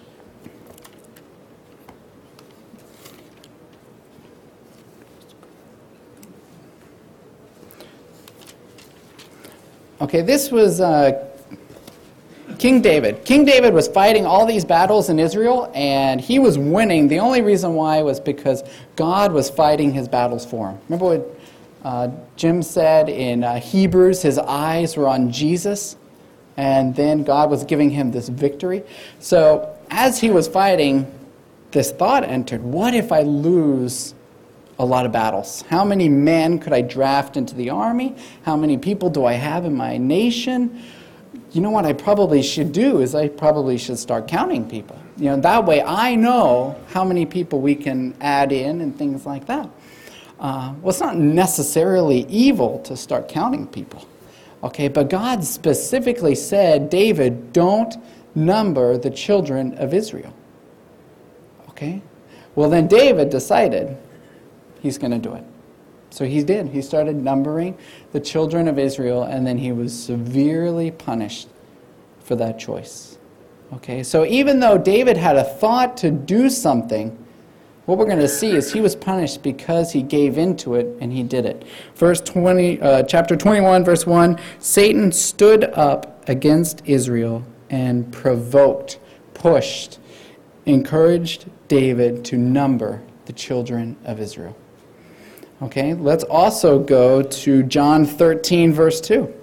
okay, this was uh, King David. King David was fighting all these battles in Israel, and he was winning. The only reason why was because God was fighting his battles for him. Remember what uh, Jim said in uh, Hebrews, his eyes were on Jesus, and then God was giving him this victory. So as he was fighting, this thought entered, what if I lose a lot of battles? How many men could I draft into the army? How many people do I have in my nation? You know what I probably should do is I probably should start counting people. You know, that way I know how many people we can add in and things like that. Uh, well, it's not necessarily evil to start counting people. Okay, but God specifically said, David, don't number the children of Israel. Okay? Well, then David decided he's going to do it. So he did. He started numbering the children of Israel, and then he was severely punished for that choice. Okay, so even though David had a thought to do something, what we're going to see is he was punished because he gave into it and he did it. Verse twenty, uh, chapter twenty-one, verse one, Satan stood up against Israel and provoked, pushed, encouraged David to number the children of Israel. Okay, let's also go to John thirteen, verse two.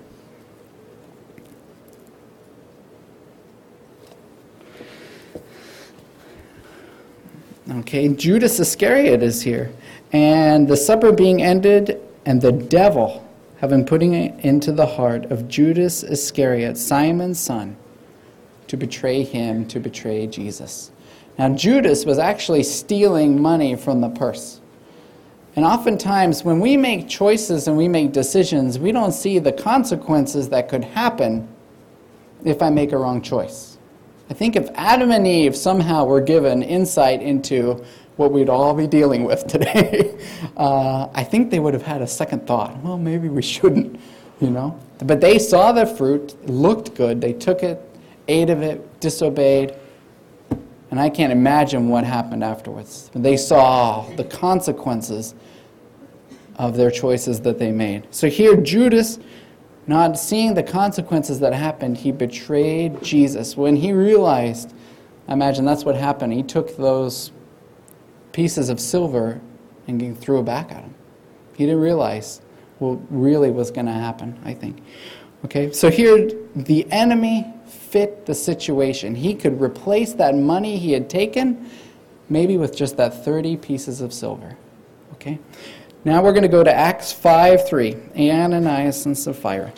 Okay, Judas Iscariot is here. And the supper being ended, and the devil having putting it into the heart of Judas Iscariot, Simon's son, to betray him, to betray Jesus. Now, Judas was actually stealing money from the purse. And oftentimes, when we make choices and we make decisions, we don't see the consequences that could happen if I make a wrong choice. I think if Adam and Eve somehow were given insight into what we'd all be dealing with today, uh, I think they would have had a second thought. Well, maybe we shouldn't, you know. But they saw the fruit, it looked good, they took it, ate of it, disobeyed, and I can't imagine what happened afterwards. They saw the consequences of their choices that they made. So here, Judas, not seeing the consequences that happened, he betrayed Jesus. When he realized, I imagine that's what happened, he took those pieces of silver and he threw it back at him. He didn't realize what really was going to happen, I think. Okay, so here the enemy fit the situation. He could replace that money he had taken maybe with just that thirty pieces of silver. Okay. Now we're going to go to Acts five three, Ananias and Sapphira.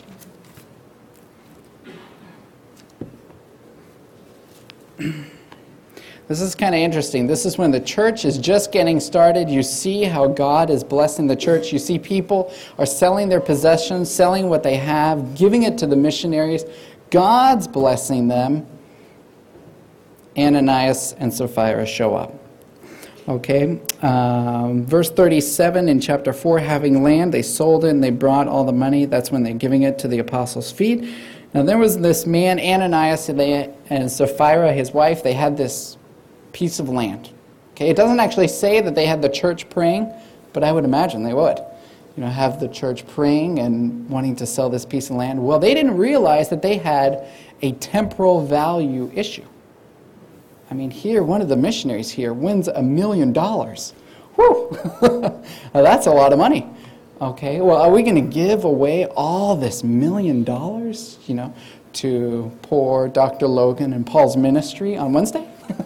This is kind of interesting. This is when the church is just getting started. You see how God is blessing the church. You see people are selling their possessions, selling what they have, giving it to the missionaries. God's blessing them. Ananias and Sapphira show up. Okay, um, verse thirty-seven in chapter four, having land, they sold it and they brought all the money. That's when they're giving it to the apostles' feet. Now there was this man, Ananias, and, they, and Sapphira, his wife, they had this piece of land. Okay, it doesn't actually say that they had the church praying, but I would imagine they would. You know, have the church praying and wanting to sell this piece of land. Well, they didn't realize that they had a temporal value issue. I mean, here, one of the missionaries here wins a million dollars. Whew! That's a lot of money. Okay, well, are we going to give away all this million dollars, you know, to poor Doctor Logan and Paul's ministry on Wednesday?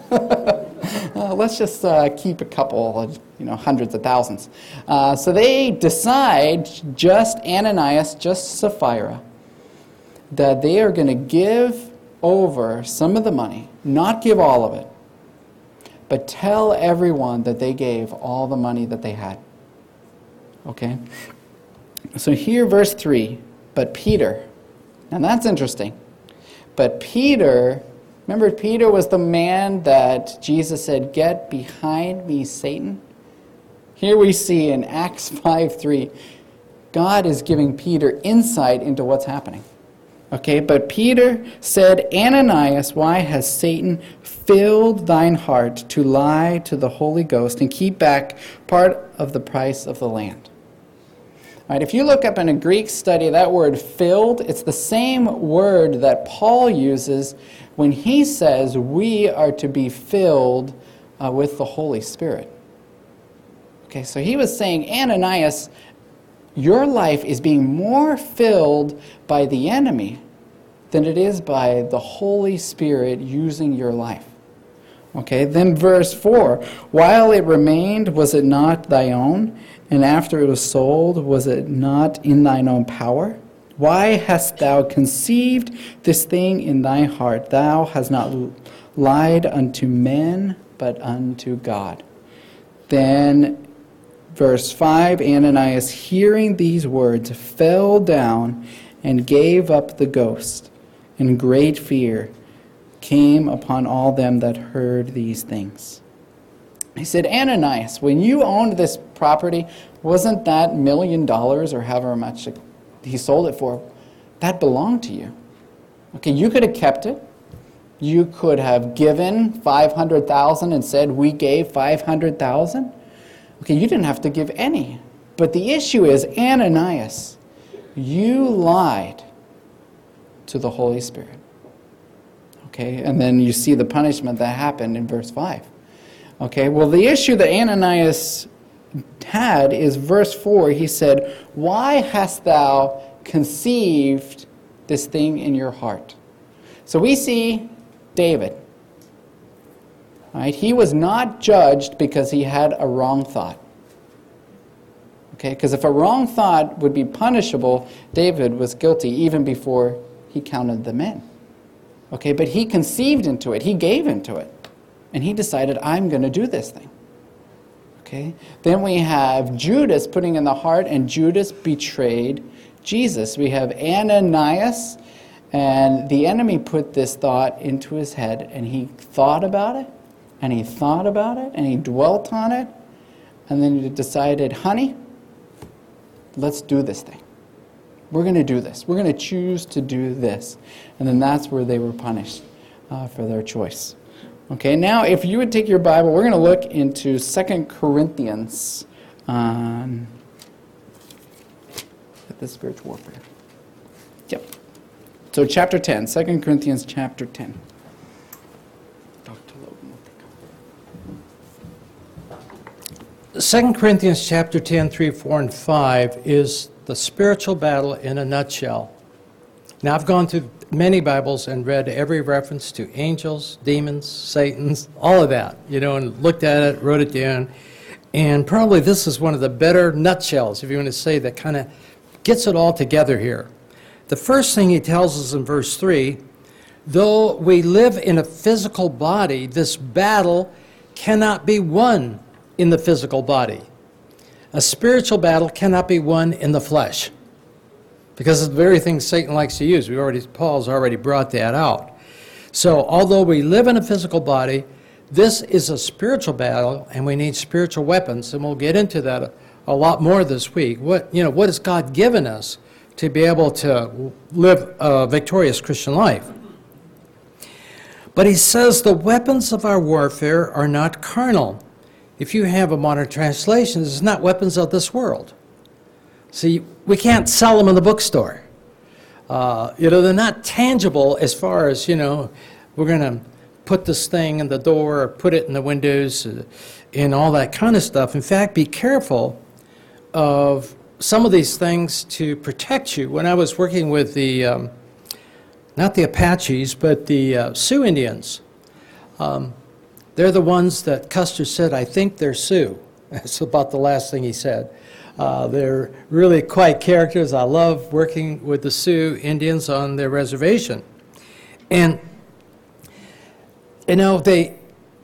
uh, let's just uh, keep a couple of, you know, hundreds of thousands. Uh, so they decide, just Ananias, just Sapphira, that they are going to give over some of the money, not give all of it, but tell everyone that they gave all the money that they had. Okay? So here, verse three, but Peter, now that's interesting. But Peter, remember Peter was the man that Jesus said, "Get behind me, Satan." Here we see in Acts five three, God is giving Peter insight into what's happening. Okay, but Peter said, Ananias, why has Satan filled thine heart to lie to the Holy Ghost and keep back part of the price of the land? All right, if you look up in a Greek study, that word filled, it's the same word that Paul uses when he says we are to be filled uh, with the Holy Spirit. Okay, so he was saying, Ananias, your life is being more filled by the enemy than it is by the Holy Spirit using your life. Okay, then verse four, while it remained, was it not thy own? And after it was sold, was it not in thine own power? Why hast thou conceived this thing in thy heart? Thou hast not lied unto men, but unto God. Then verse five, Ananias, hearing these words, fell down and gave up the ghost. And great fear came upon all them that heard these things. He said, Ananias, when you owned this property, wasn't that million dollars or however much he sold it for, that belonged to you? Okay, you could have kept it. You could have given five hundred thousand dollars and said, we gave five hundred thousand dollars. Okay, you didn't have to give any. But the issue is, Ananias, you lied to the Holy Spirit. Okay, and then you see the punishment that happened in verse five. Okay, well, the issue that Ananias had is verse four. He said, why hast thou conceived this thing in your heart? So we see David. Right? He was not judged because he had a wrong thought. Okay, because if a wrong thought would be punishable, David was guilty even before he counted the men. Okay, but he conceived into it. He gave into it. And he decided, I'm going to do this thing. Okay? Then we have Judas putting in the heart, and Judas betrayed Jesus. We have Ananias, and the enemy put this thought into his head, and he thought about it, and he thought about it, and he dwelt on it, and then he decided, honey, let's do this thing. We're going to do this. We're going to choose to do this. And then that's where they were punished uh, for their choice. Okay, now if you would take your Bible, we're going to look into Second Corinthians. Um, at the spiritual warfare. Yep. So chapter ten, Second Corinthians chapter ten. Doctor Logan. Second Corinthians chapter ten, three, four, and five is the spiritual battle in a nutshell. Now, I've gone through many Bibles and read every reference to angels, demons, Satans, all of that, you know, and looked at it, wrote it down. And probably this is one of the better nutshells, if you want to say, that kind of gets it all together here. The first thing he tells us in verse three, though we live in a physical body, this battle cannot be won in the physical body. A spiritual battle cannot be won in the flesh, because it's the very thing Satan likes to use. We already, Paul's already brought that out. So although we live in a physical body, this is a spiritual battle, and we need spiritual weapons, and we'll get into that a, a lot more this week. What, you know, what has God given us to be able to live a victorious Christian life? But he says the weapons of our warfare are not carnal. If you have a modern translation, it's not weapons of this world. See, we can't sell them in the bookstore. Uh, you know, they're not tangible as far as, you know, we're going to put this thing in the door or put it in the windows uh, and all that kind of stuff. In fact, be careful of some of these things to protect you. When I was working with the, um, not the Apaches, but the uh, Sioux Indians, um, they're the ones that Custer said, I think they're Sioux. That's about the last thing he said. Uh, they're really quite characters. I love working with the Sioux Indians on their reservation. And, you know, they,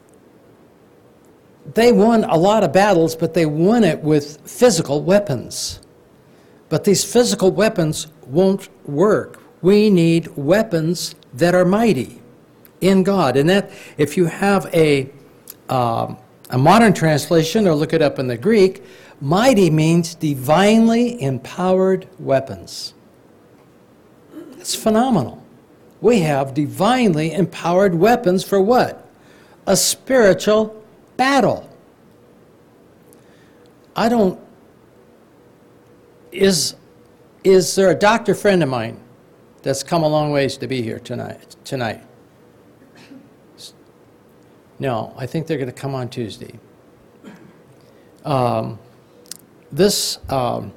they won a lot of battles, but they won it with physical weapons. But these physical weapons won't work. We need weapons that are mighty in God. And that, if you have a, um, a modern translation, or look it up in the Greek, mighty means divinely empowered weapons. It's phenomenal. We have divinely empowered weapons for what? A spiritual battle. I don't... Is, is there a doctor friend of mine that's come a long ways to be here tonight? tonight? No, I think they're going to come on Tuesday. Um, this um,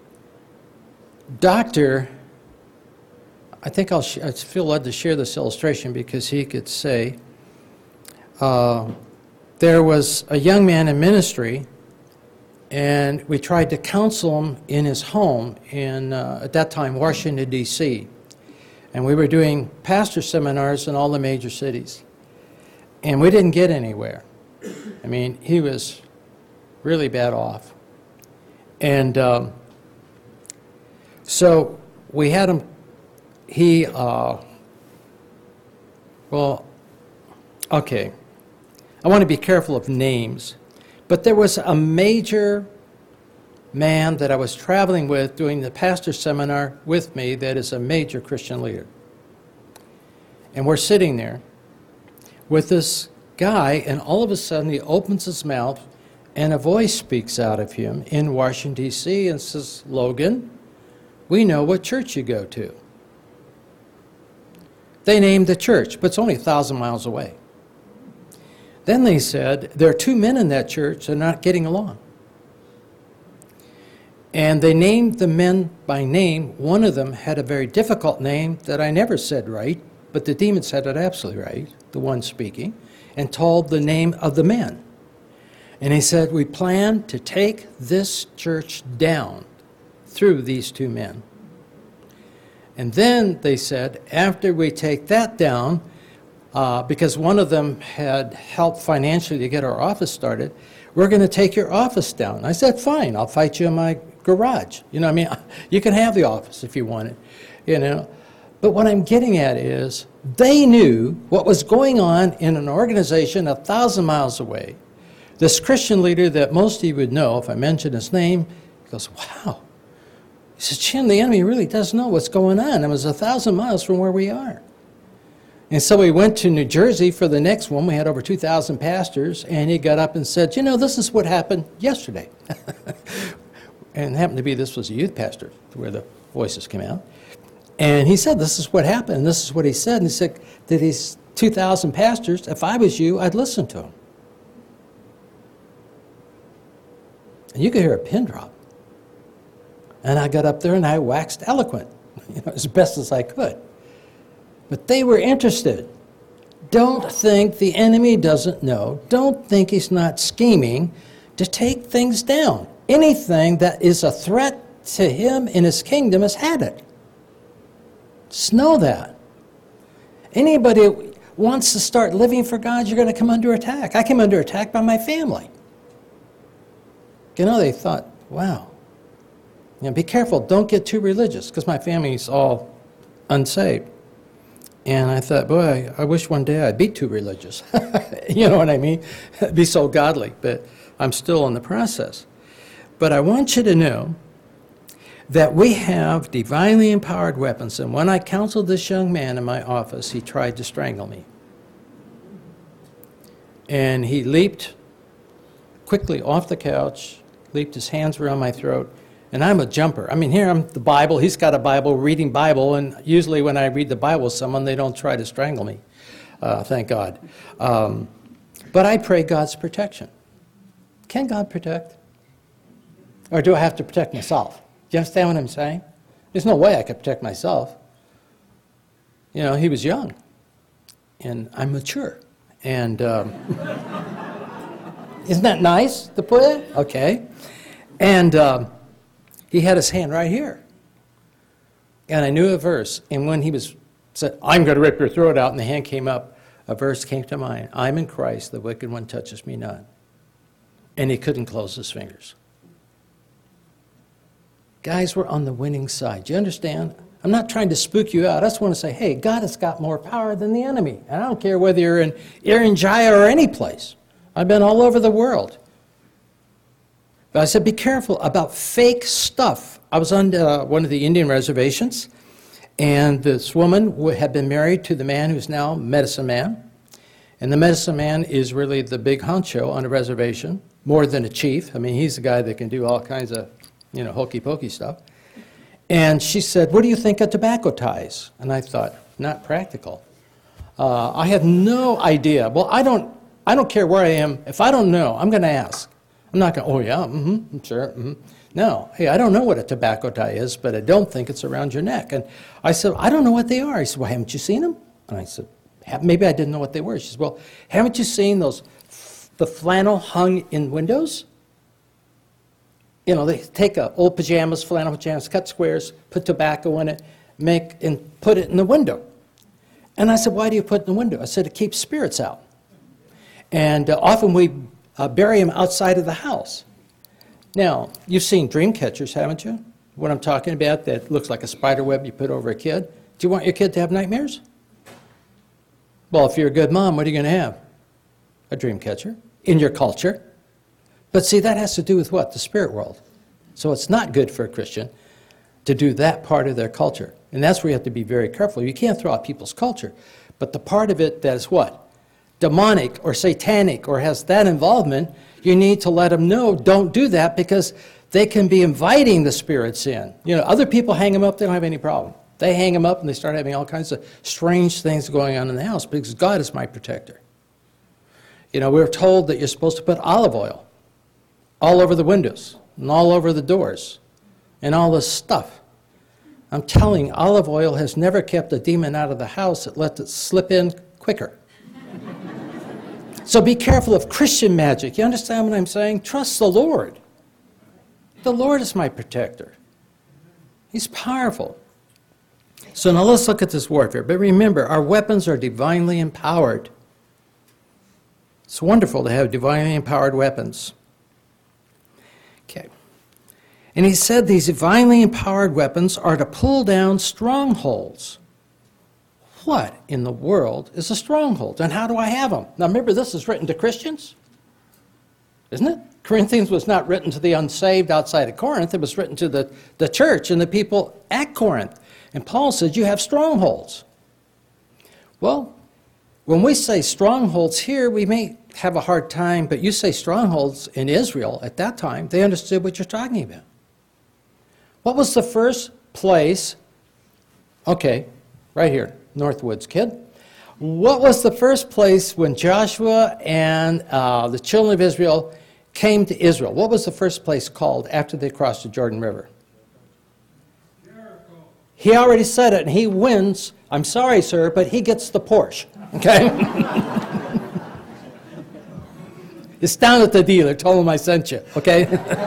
doctor, I think I'll sh I feel led to share this illustration because he could say, uh, there was a young man in ministry, and we tried to counsel him in his home in, uh, at that time, Washington, D C And we were doing pastor seminars in all the major cities. And we didn't get anywhere. I mean, he was really bad off. And um, so we had him, he, uh, well, okay, I want to be careful of names, but there was a major man that I was traveling with doing the pastor seminar with me that is a major Christian leader. And we're sitting there with this guy, and all of a sudden he opens his mouth and a voice speaks out of him in Washington, D C and says, "Logan, we know what church you go to." They named the church, but it's only a thousand miles away. Then they said, there are two men in that church that are not getting along. And they named the men by name. One of them had a very difficult name that I never said right, but the demon said it absolutely right, the one speaking, and told the name of the men. And he said, we plan to take this church down through these two men. And then they said, after we take that down, uh, because one of them had helped financially to get our office started, we're going to take your office down. I said, fine, I'll fight you in my garage. You know, I mean, you can have the office if you want it, you know. But what I'm getting at is they knew what was going on in an organization a thousand miles away. This Christian leader that most of you would know, if I mention his name, he goes, wow. He says, Jim, the enemy really does know what's going on. It was a thousand miles from where we are. And so we went to New Jersey for the next one. We had over two thousand pastors, and he got up and said, you know, this is what happened yesterday. And it happened to be this was a youth pastor where the voices came out. And he said, this is what happened, and this is what he said. And he said, to these two thousand pastors, if I was you, I'd listen to them. And you could hear a pin drop. And I got up there and I waxed eloquent, you know, as best as I could. But they were interested. Don't think the enemy doesn't know. Don't think he's not scheming to take things down. Anything that is a threat to him in his kingdom has had it. Just know that. Anybody who wants to start living for God, you're going to come under attack. I came under attack by my family. You know, they thought, wow. You know, be careful, don't get too religious, because my family's all unsaved. And I thought, boy, I wish one day I'd be too religious. You know what I mean? Be so godly, but I'm still in the process. But I want you to know that we have divinely empowered weapons. And when I counseled this young man in my office, he tried to strangle me. And he leaped quickly off the couch, leaped his hands around my throat, and I'm a jumper. I mean, here I'm the Bible, he's got a Bible, reading Bible, and usually when I read the Bible with someone, they don't try to strangle me, uh, thank God. Um, but I pray God's protection. Can God protect? Or do I have to protect myself? Do you understand what I'm saying? There's no way I could protect myself. You know, he was young, and I'm mature. And um, isn't that nice to put it? Okay. And um, he had his hand right here. And I knew a verse. And when he was said, I'm going to rip your throat out, and the hand came up, a verse came to mind. I'm in Christ, the wicked one touches me not. And he couldn't close his fingers. Guys, we're on the winning side. Do you understand? I'm not trying to spook you out. I just want to say, hey, God has got more power than the enemy. And I don't care whether you're in Irian or any place. I've been all over the world. But I said, be careful about fake stuff. I was on uh, one of the Indian reservations, and this woman had been married to the man who's now medicine man. And the medicine man is really the big honcho on a reservation, more than a chief. I mean, he's the guy that can do all kinds of, you know, hokey-pokey stuff. And she said, what do you think of tobacco ties? And I thought, not practical. Uh, I had no idea. Well, I don't, I don't care where I am. If I don't know, I'm going to ask. I'm not going, oh, yeah, mm-hmm, sure, mm-hmm. No, hey, I don't know what a tobacco tie is, but I don't think it's around your neck. And I said, I don't know what they are. He said, well, haven't you seen them? And I said, maybe I didn't know what they were. She said, well, haven't you seen those, the flannel hung in windows? You know, they take uh, old pajamas, flannel pajamas, cut squares, put tobacco in it, make and put it in the window. And I said, why do you put it in the window? I said, it keeps spirits out. And uh, often we uh, bury them outside of the house. Now, you've seen dream catchers, haven't you? what I'm talking about that looks like a spider web you put over a kid? Do you want your kid to have nightmares? Well, if you're a good mom, what are you going to have? A dream catcher in your culture. But see, that has to do with what? The spirit world. So it's not good for a Christian to do that part of their culture. And that's where you have to be very careful. You can't throw out people's culture. But the part of it that is what? Demonic or satanic or has that involvement, you need to let them know, don't do that, because they can be inviting the spirits in. You know, other people hang them up, they don't have any problem. They hang them up and they start having all kinds of strange things going on in the house because God is my protector. You know, we were told that you're supposed to put olive oil all over the windows and all over the doors and all this stuff. I'm telling you, olive oil has never kept a demon out of the house. It lets it slip in quicker. So be careful of Christian magic. You understand what I'm saying? Trust the Lord. The Lord is my protector. He's powerful. So now let's look at this warfare. But remember, our weapons are divinely empowered. It's wonderful to have divinely empowered weapons. Okay. And he said these divinely empowered weapons are to pull down strongholds. What in the world is a stronghold? And how do I have them? Now remember, this is written to Christians, isn't it? Corinthians was not written to the unsaved outside of Corinth. It was written to the, the church and the people at Corinth. And Paul said, you have strongholds. Well, when we say strongholds here, we may have a hard time, but you say strongholds in Israel at that time, they understood what you're talking about. What was the first place? Okay, right here, Northwoods, kid. What was the first place when Joshua and uh, the children of Israel came to Israel? What was the first place called after they crossed the Jordan River? Jericho. He already said it, and he wins. I'm sorry, sir, but he gets the Porsche, okay? It's down at the dealer. Told him I sent you, okay?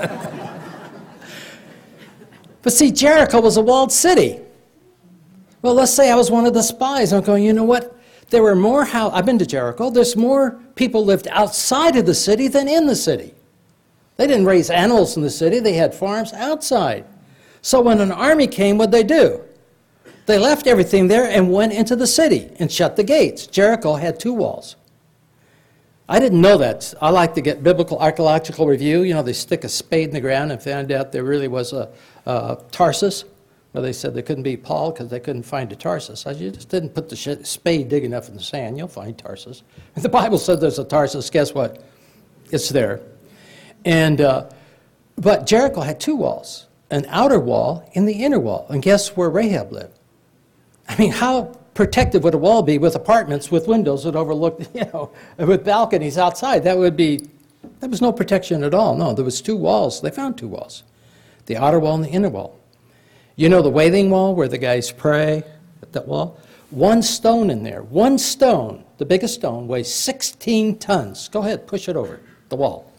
But see, Jericho was a walled city. Well, let's say I was one of the spies. I'm going, you know what? There were more houses. I've been to Jericho. There's more people lived outside of the city than in the city. They didn't raise animals in the city. They had farms outside. So when an army came, what'd they do? They left everything there and went into the city and shut the gates. Jericho had two walls. I didn't know that. I like to get biblical archaeological review. You know, they stick a spade in the ground and found out there really was a, a Tarsus. Well, they said there couldn't be Paul because they couldn't find a Tarsus. I just didn't put the spade dig enough in the sand. You'll find Tarsus. If the Bible said there's a Tarsus, guess what? It's there. And uh, but Jericho had two walls, an outer wall and the inner wall. And guess where Rahab lived? I mean, how protective would a wall be with apartments with windows that overlooked, you know, with balconies outside? That would be, there was no protection at all. No, there was two walls. They found two walls, the outer wall and the inner wall. You know the Wailing Wall where the guys pray at that wall? One stone in there, one stone, the biggest stone, weighs sixteen tons. Go ahead, push it over the wall.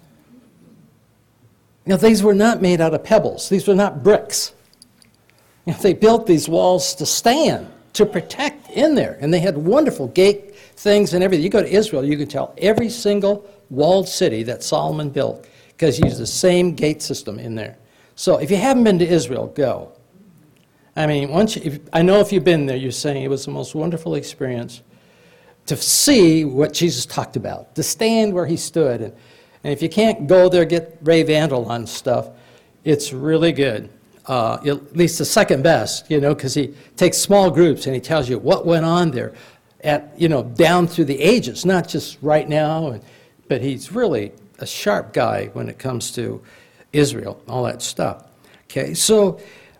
You know, these were not made out of pebbles. These were not bricks. You know, they built these walls to stand, to protect in there. And they had wonderful gate things and everything. You go to Israel, you can tell every single walled city that Solomon built because he used the same gate system in there. So if you haven't been to Israel, go. I mean, once you, if, I know if you've been there, you're saying it was the most wonderful experience to see what Jesus talked about, to stand where he stood. And, and if you can't go there, get Ray Vandal on stuff, it's really good. Uh, at least the second best, you know, because he takes small groups and he tells you what went on there at, you know, down through the ages, not just right now, but he's really a sharp guy when it comes to Israel, all that stuff. Okay, so...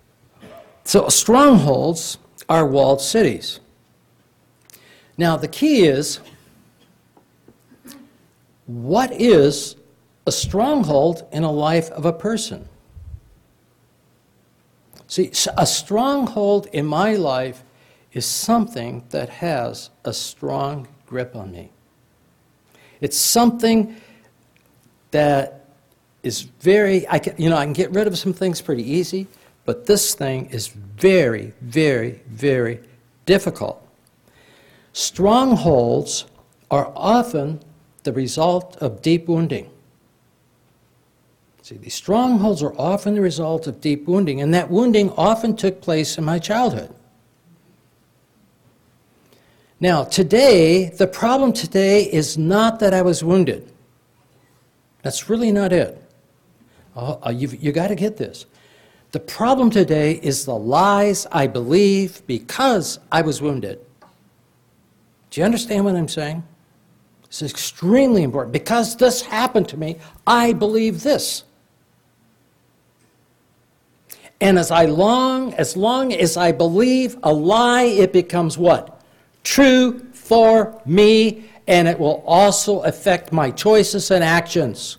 So strongholds are walled cities. Now the key is, what is a stronghold in a life of a person? See, a stronghold in my life is something that has a strong grip on me. It's something that is very, I can, you know, I can get rid of some things pretty easy. But this thing is very, very, very difficult. Strongholds are often the result of deep wounding. See, these strongholds are often the result of deep wounding, and that wounding often took place in my childhood. Now, today, the problem today is not that I was wounded. That's really not it. Oh, you've you got to get this. The problem today is the lies I believe because I was wounded. Do you understand what I'm saying? This is extremely important. Because this happened to me, I believe this. And as I long, as long as I believe a lie, it becomes what? True for me, and it will also affect my choices and actions.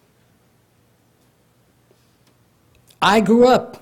I grew up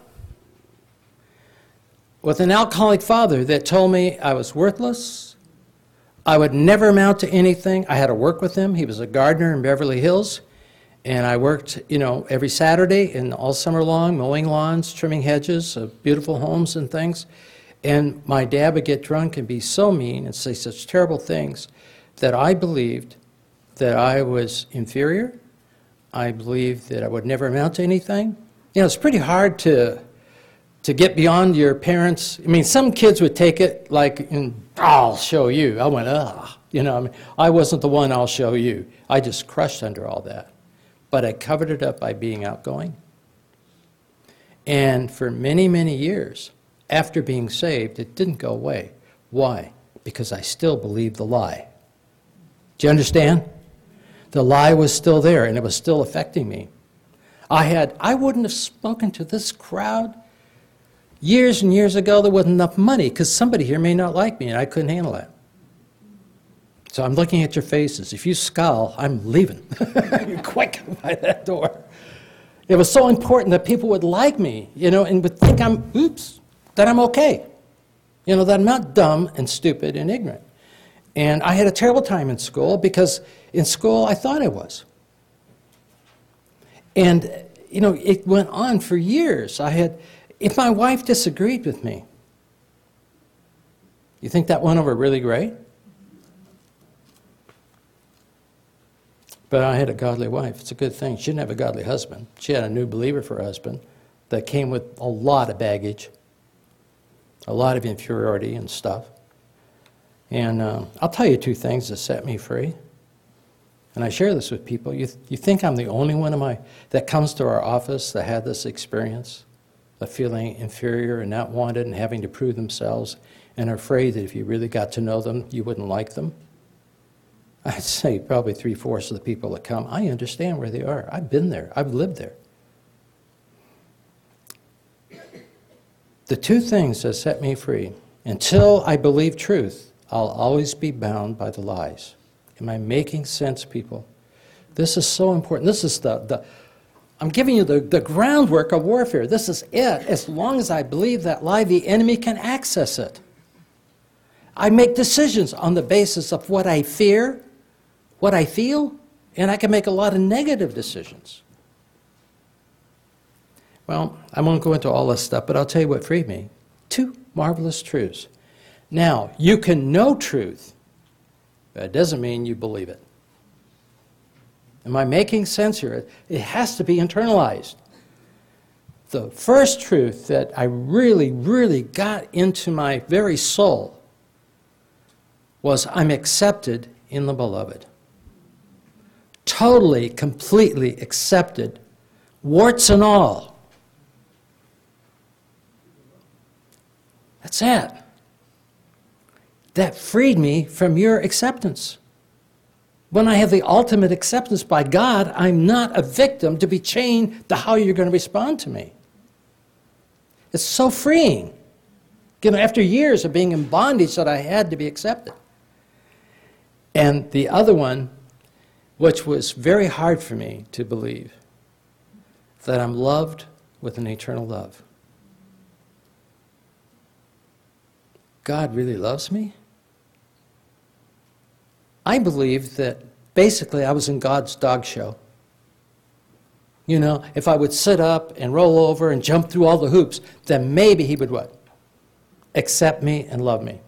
with an alcoholic father that told me I was worthless, I would never amount to anything. I had to work with him. He was a gardener in Beverly Hills, and I worked, you know, every Saturday and all summer long, mowing lawns, trimming hedges of beautiful homes and things. And my dad would get drunk and be so mean and say such terrible things that I believed that I was inferior. I believed that I would never amount to anything. You know, it's pretty hard to to get beyond your parents. I mean, some kids would take it like, in, I'll show you. I went, ah, you know, I mean, I wasn't the one, I'll show you. I just crushed under all that. But I covered it up by being outgoing. And for many, many years, after being saved, it didn't go away. Why? Because I still believed the lie. Do you understand? The lie was still there, and it was still affecting me. I had, I wouldn't have spoken to this crowd years and years ago. There wasn't enough money because somebody here may not like me, and I couldn't handle that. So I'm looking at your faces. If you scowl, I'm leaving. Quick by that door. It was so important that people would like me, you know, and would think I'm, oops, that I'm okay. You know, that I'm not dumb and stupid and ignorant. And I had a terrible time in school because in school I thought I was. And, you know, it went on for years. I had, if my wife disagreed with me, you think that went over really great? But I had a godly wife. It's a good thing. She didn't have a godly husband. She had a new believer for a husband that came with a lot of baggage, a lot of inferiority and stuff. And uh, I'll tell you two things that set me free. And I share this with people. You, th- you think I'm the only one of my that comes to our office that had this experience of feeling inferior and not wanted and having to prove themselves and are afraid that if you really got to know them, you wouldn't like them? I'd say probably three-fourths of the people that come, I understand where they are. I've been there. I've lived there. The two things that set me free, until I believe truth, I'll always be bound by the lies. Am I making sense, people? This is so important. This is the, the I'm giving you the, the groundwork of warfare. This is it. As long as I believe that lie, the enemy can access it. I make decisions on the basis of what I fear, what I feel, and I can make a lot of negative decisions. Well, I won't go into all this stuff, but I'll tell you what freed me. Two marvelous truths. Now, you can know truth, but it doesn't mean you believe it. Am I making sense here? It has to be internalized. The first truth that I really, really got into my very soul was I'm accepted in the beloved. Totally, completely accepted, warts and all. That's it. That freed me from your acceptance. When I have the ultimate acceptance by God, I'm not a victim to be chained to how you're going to respond to me. It's so freeing. You know, after years of being in bondage that I had to be accepted. And the other one, which was very hard for me to believe, that I'm loved with an eternal love. God really loves me? I believed that basically I was in God's dog show. You know, if I would sit up and roll over and jump through all the hoops, then maybe he would what? Accept me and love me.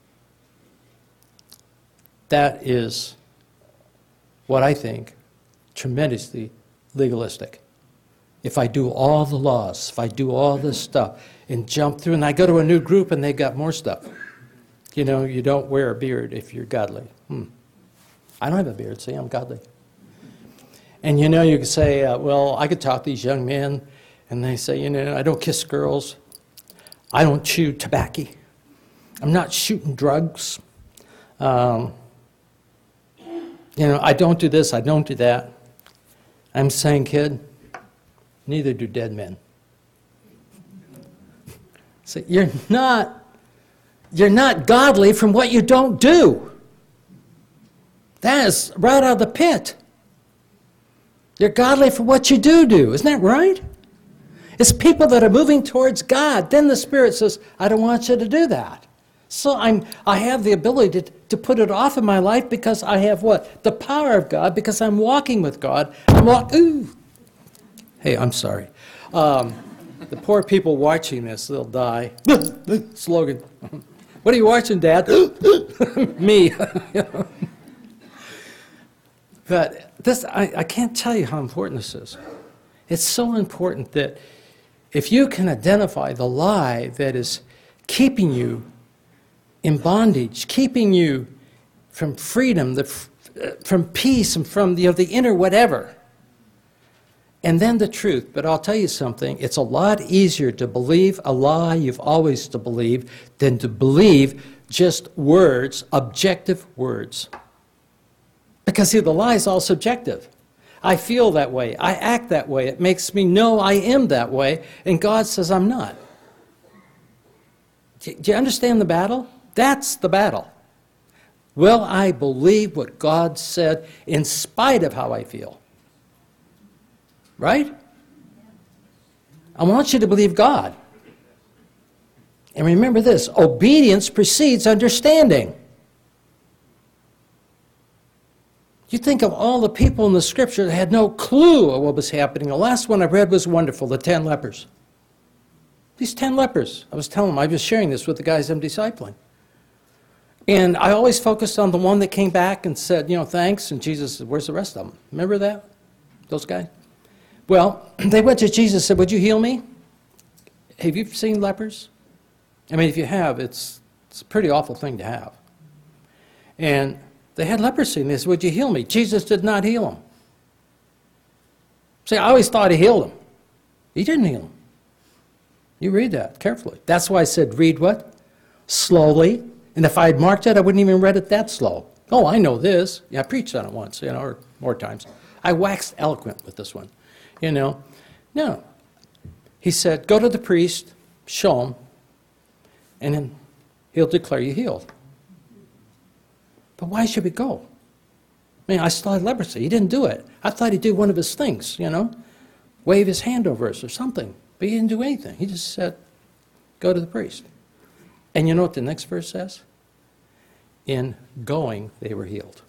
That is what I think tremendously legalistic. If I do all the laws, if I do all this stuff and jump through, and I go to a new group and they got more stuff. You know, you don't wear a beard if you're godly. Hmm. I don't have a beard, see, I'm godly. And you know, you could say, uh, well, I could talk to these young men, and they say, you know, I don't kiss girls. I don't chew tobacco. I'm not shooting drugs. Um, you know, I don't do this, I don't do that. I'm saying, kid, neither do dead men. So you're not, you're not godly from what you don't do. That is right out of the pit. You're godly for what you do do. Isn't that right? It's people that are moving towards God. Then the Spirit says, I don't want you to do that. So I'm, I have the ability to, to put it off in my life because I have what? The power of God, because I'm walking with God. I'm walk, ooh. Hey, I'm sorry. Um, the poor people watching this, they'll die. Slogan. What are you watching, Dad? Me. But this, I, I can't tell you how important this is. It's so important that if you can identify the lie that is keeping you in bondage, keeping you from freedom, the, from peace, and from the, you know, the inner whatever, and then the truth. But I'll tell you something, it's a lot easier to believe a lie you've always to believe than to believe just words, objective words. Because, see, the lie is all subjective. I feel that way. I act that way. It makes me know I am that way. And God says I'm not. Do you understand the battle? That's the battle. Will I believe what God said in spite of how I feel? Right? I want you to believe God. And remember this, obedience precedes understanding. You think of all the people in the Scripture that had no clue of what was happening. The last one I read was wonderful, the ten lepers. These ten lepers, I was telling them, I was sharing this with the guys I'm discipling. And I always focused on the one that came back and said, you know, thanks, and Jesus said, where's the rest of them? Remember that? Those guys? Well, they went to Jesus and said, would you heal me? Have you seen lepers? I mean, if you have, it's, it's a pretty awful thing to have. And they had leprosy, and they said, would you heal me? Jesus did not heal them. See, I always thought he healed them. He didn't heal them. You read that carefully. That's why I said read what? Slowly. And if I had marked it, I wouldn't even read it that slow. Oh, I know this. Yeah, I preached on it once, you know, or more times. I waxed eloquent with this one, you know. No. He said, go to the priest, show him, and then he'll declare you healed. But why should we go? I mean, I still had leprosy. He didn't do it. I thought he'd do one of his things, you know, wave his hand over us or something. But he didn't do anything. He just said, go to the priest. And you know what the next verse says? In going, they were healed.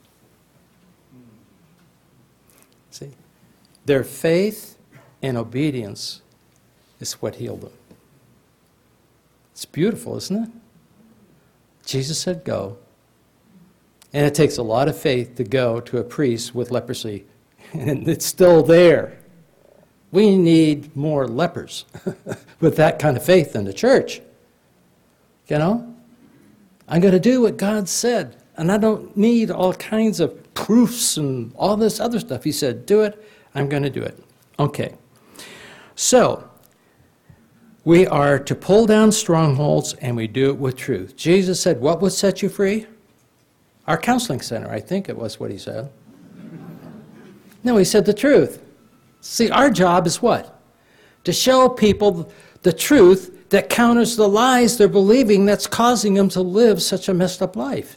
See? Their faith and obedience is what healed them. It's beautiful, isn't it? Jesus said, go. And it takes a lot of faith to go to a priest with leprosy. And it's still there. We need more lepers with that kind of faith in the church. You know? I'm going to do what God said. And I don't need all kinds of proofs and all this other stuff. He said, do it. I'm going to do it. Okay. So, we are to pull down strongholds, and we do it with truth. Jesus said, what would set you free? Our counseling center, I think it was what he said. No, he said the truth. See, our job is what? To show people the truth that counters the lies they're believing that's causing them to live such a messed up life.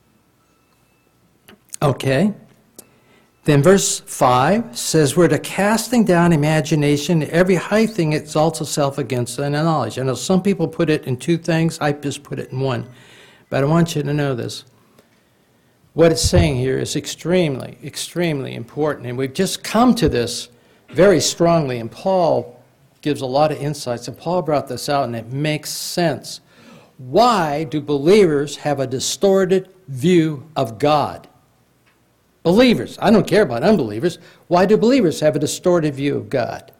Okay. Then verse five says we're to casting down imagination, every high thing exalts itself against the knowledge. I know some people put it in two things. I just put it in one. But I want you to know this. What it's saying here is extremely, extremely important. And we've just come to this very strongly. And Paul gives a lot of insights. And Paul brought this out, and it makes sense. Why do believers have a distorted view of God? Believers, I don't care about unbelievers. Why do believers have a distorted view of God?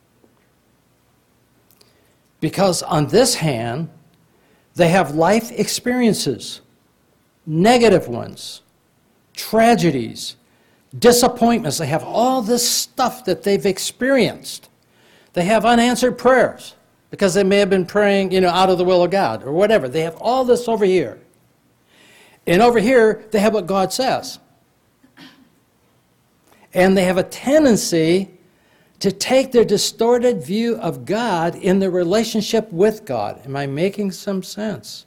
Because on this hand, they have life experiences, negative ones, tragedies, disappointments. They have all this stuff that they've experienced. They have unanswered prayers because they may have been praying, you know, out of the will of God or whatever. They have all this over here. And over here, they have what God says. And they have a tendency to take their distorted view of God in their relationship with God. Am I making some sense?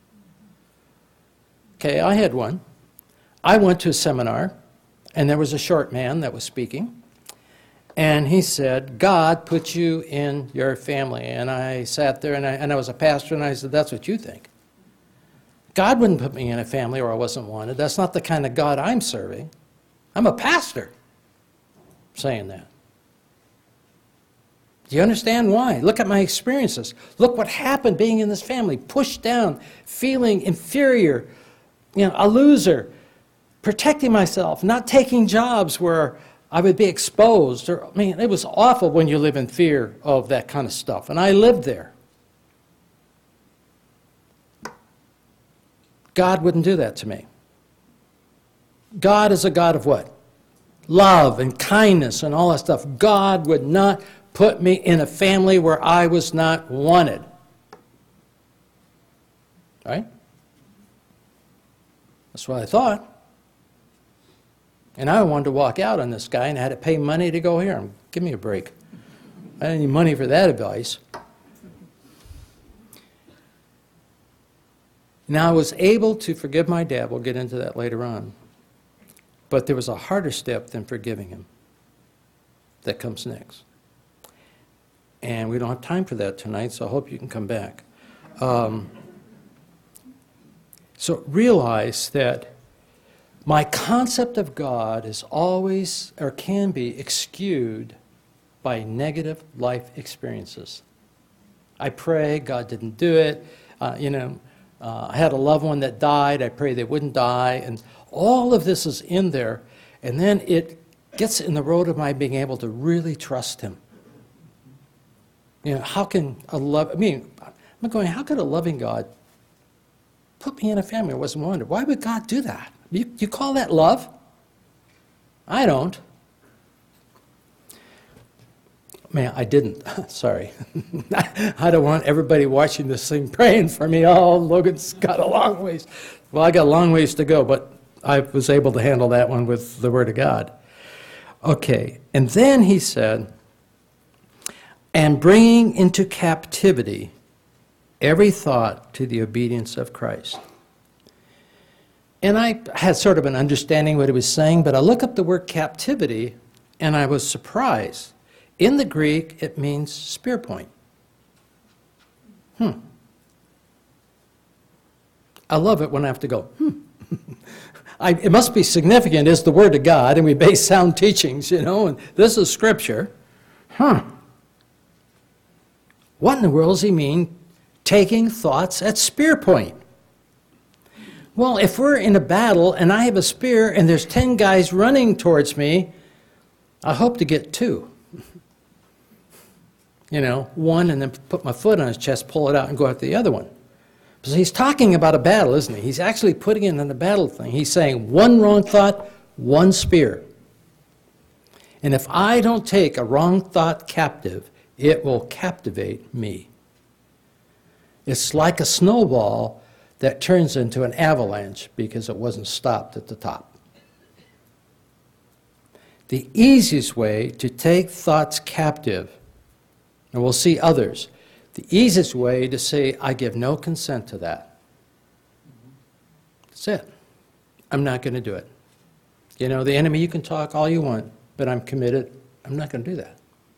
Okay, I had one. I went to a seminar, and there was a short man that was speaking. And he said, God put you in your family. And I sat there, and I, and I was a pastor, and I said, that's what you think. God wouldn't put me in a family where I wasn't wanted. That's not the kind of God I'm serving. I'm a pastor saying that. Do you understand why? Look at my experiences. Look what happened being in this family. Pushed down, feeling inferior, you know, a loser, protecting myself, not taking jobs where I would be exposed. Or, I mean, it was awful when you live in fear of that kind of stuff. And I lived there. God wouldn't do that to me. God is a God of what? Love and kindness and all that stuff. God would not put me in a family where I was not wanted. Right? That's what I thought. And I wanted to walk out on this guy and I had to pay money to go here. Give me a break. I didn't need money for that advice. Now, I was able to forgive my dad. We'll get into that later on. But there was a harder step than forgiving him that comes next. And we don't have time for that tonight, so I hope you can come back. Um, so realize that my concept of God is always, or can be, skewed by negative life experiences. I pray God didn't do it. Uh, you know, uh, I had a loved one that died. I pray they wouldn't die. And all of this is in there. And then it gets in the road of my being able to really trust him. You know, how can a love, I mean, I'm going, how could a loving God put me in a family I wasn't wanted? Why would God do that? You, you call that love? I don't. Man, I didn't. Sorry. I don't want everybody watching this thing praying for me. Oh, Logan's got a long ways. Well, I got a long ways to go, but I was able to handle that one with the Word of God. Okay, and then he said, and bringing into captivity every thought to the obedience of Christ. And I had sort of an understanding what he was saying, but I look up the word captivity, and I was surprised. In the Greek, it means spear point. Hmm. I love it when I have to go, hmm. I, it must be significant. It's the Word of God, and we base sound teachings, you know, and this is Scripture. Huh. What in the world does he mean, taking thoughts at spear point? Well, if we're in a battle and I have a spear and there's ten guys running towards me, I hope to get two. You know, one and then put my foot on his chest, pull it out, and go after the other one. So he's talking about a battle, isn't he? He's actually putting it in the battle thing. He's saying one wrong thought, one spear. And if I don't take a wrong thought captive, it will captivate me. It's like a snowball that turns into an avalanche because it wasn't stopped at the top. The easiest way to take thoughts captive, and we'll see others, the easiest way to say, I give no consent to that. That's it. I'm not going to do it. You know, the enemy, you can talk all you want, but I'm committed. I'm not going to do that.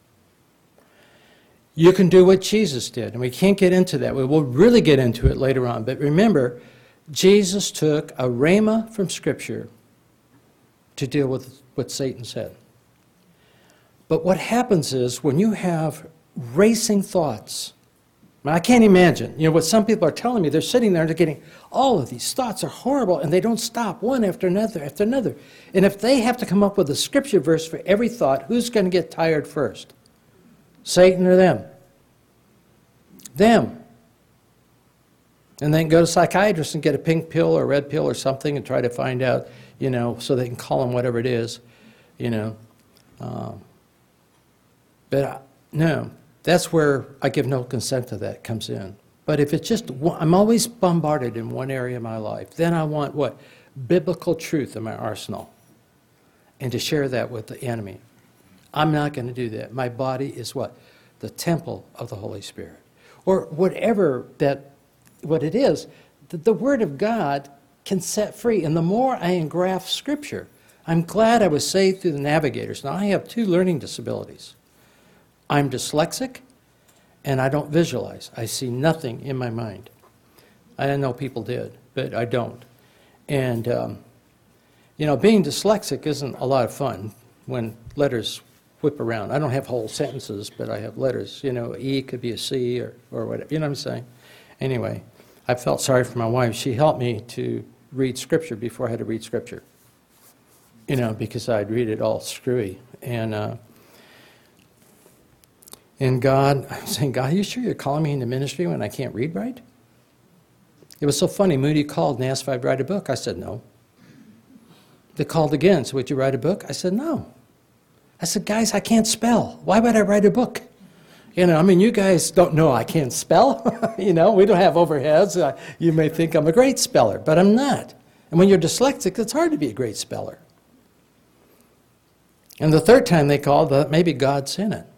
You can do what Jesus did, and we can't get into that. We will really get into it later on. But remember, Jesus took a rhema from Scripture to deal with what Satan said. But what happens is when you have racing thoughts, I mean, I can't imagine. You know, what some people are telling me, they're sitting there and they're getting, all of these thoughts are horrible, and they don't stop, one after another after another. And if they have to come up with a scripture verse for every thought, who's going to get tired first? Satan or them? Them. And then go to psychiatrists and get a pink pill or a red pill or something and try to find out, you know, so they can call them whatever it is, you know. Um, but I, no. That's where I give no consent to that comes in. But if it's just, I'm always bombarded in one area of my life, then I want what? Biblical truth in my arsenal. And to share that with the enemy. I'm not going to do that. My body is what? The temple of the Holy Spirit. Or whatever that, what it is, the, the Word of God can set free. And the more I engraft Scripture, I'm glad I was saved through the Navigators. Now, I have two learning disabilities. I'm dyslexic, and I don't visualize. I see nothing in my mind. I didn't know people did, but I don't. And, um, you know, being dyslexic isn't a lot of fun when letters whip around. I don't have whole sentences, but I have letters. You know, E could be a C or, or whatever. You know what I'm saying? Anyway, I felt sorry for my wife. She helped me to read Scripture before I had to read Scripture. You know, because I'd read it all screwy. And, uh, And God, I'm saying, God, are you sure you're calling me into ministry when I can't read right? It was so funny. Moody called and asked if I'd write a book. I said, no. They called again. So would you write a book? I said, no. I said, guys, I can't spell. Why would I write a book? You know, I mean, you guys don't know I can't spell. You know, we don't have overheads. Uh, you may think I'm a great speller, but I'm not. And when you're dyslexic, it's hard to be a great speller. And the third time they called, uh, maybe God's in it.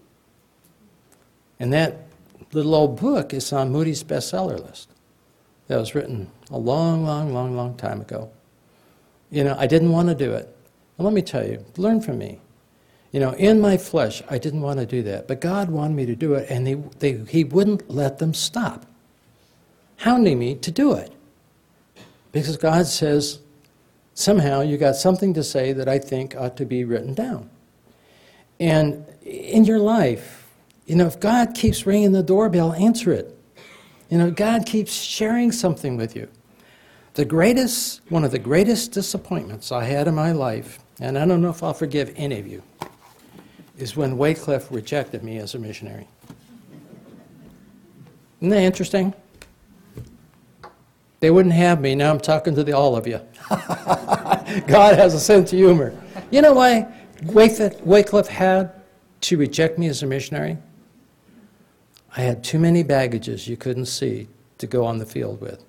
And that little old book is on Moody's bestseller list. That was written a long, long, long, long time ago. You know, I didn't want to do it. And let me tell you, learn from me. You know, in my flesh, I didn't want to do that. But God wanted me to do it, and he, they, he wouldn't let them stop hounding me to do it. Because God says, somehow you got something to say that I think ought to be written down. And in your life, you know, if God keeps ringing the doorbell, answer it. You know, God keeps sharing something with you. The greatest, one of the greatest disappointments I had in my life, and I don't know if I'll forgive any of you, is when Wycliffe rejected me as a missionary. Isn't that interesting? They wouldn't have me. Now I'm talking to the, all of you. God has a sense of humor. You know why Wycliffe, Wycliffe had to reject me as a missionary? I had too many baggages you couldn't see to go on the field with.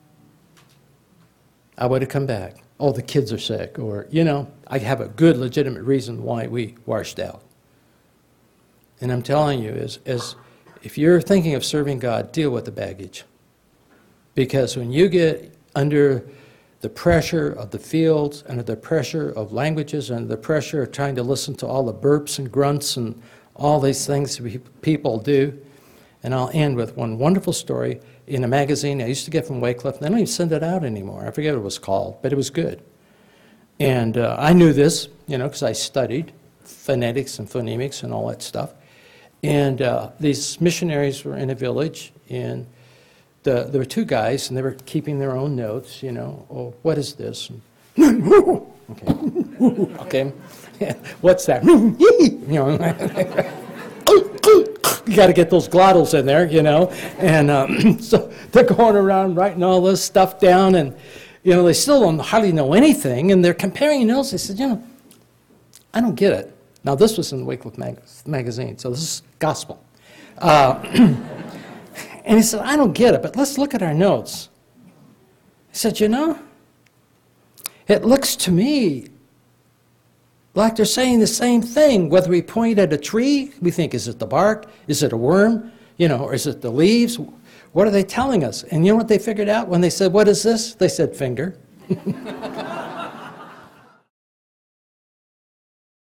I would have come back. Oh, the kids are sick. Or, you know, I have a good, legitimate reason why we washed out. And I'm telling you, is, is if you're thinking of serving God, deal with the baggage. Because when you get under the pressure of the fields, under the pressure of languages, and the pressure of trying to listen to all the burps and grunts and all these things people do, and I'll end with one wonderful story in a magazine I used to get from Wycliffe. They don't even send it out anymore. I forget what it was called, but it was good. And uh, I knew this, you know, because I studied phonetics and phonemics and all that stuff. And uh, these missionaries were in a village, and the, there were two guys, and they were keeping their own notes, you know. Oh, what is this? Okay. Okay. What's that? You know. You got to get those glottals in there, you know. And um, so they're going around writing all this stuff down, and, you know, they still don't hardly know anything, and they're comparing notes. They said, you know, I don't get it. Now, this was in Wycliffe mag- magazine, so this is gospel. Uh, and he said, I don't get it, but let's look at our notes. He said, you know, it looks to me like they're saying the same thing. Whether we point at a tree, we think, is it the bark? Is it a worm? You know, or is it the leaves? What are they telling us? And you know what they figured out when they said, what is this? They said, finger.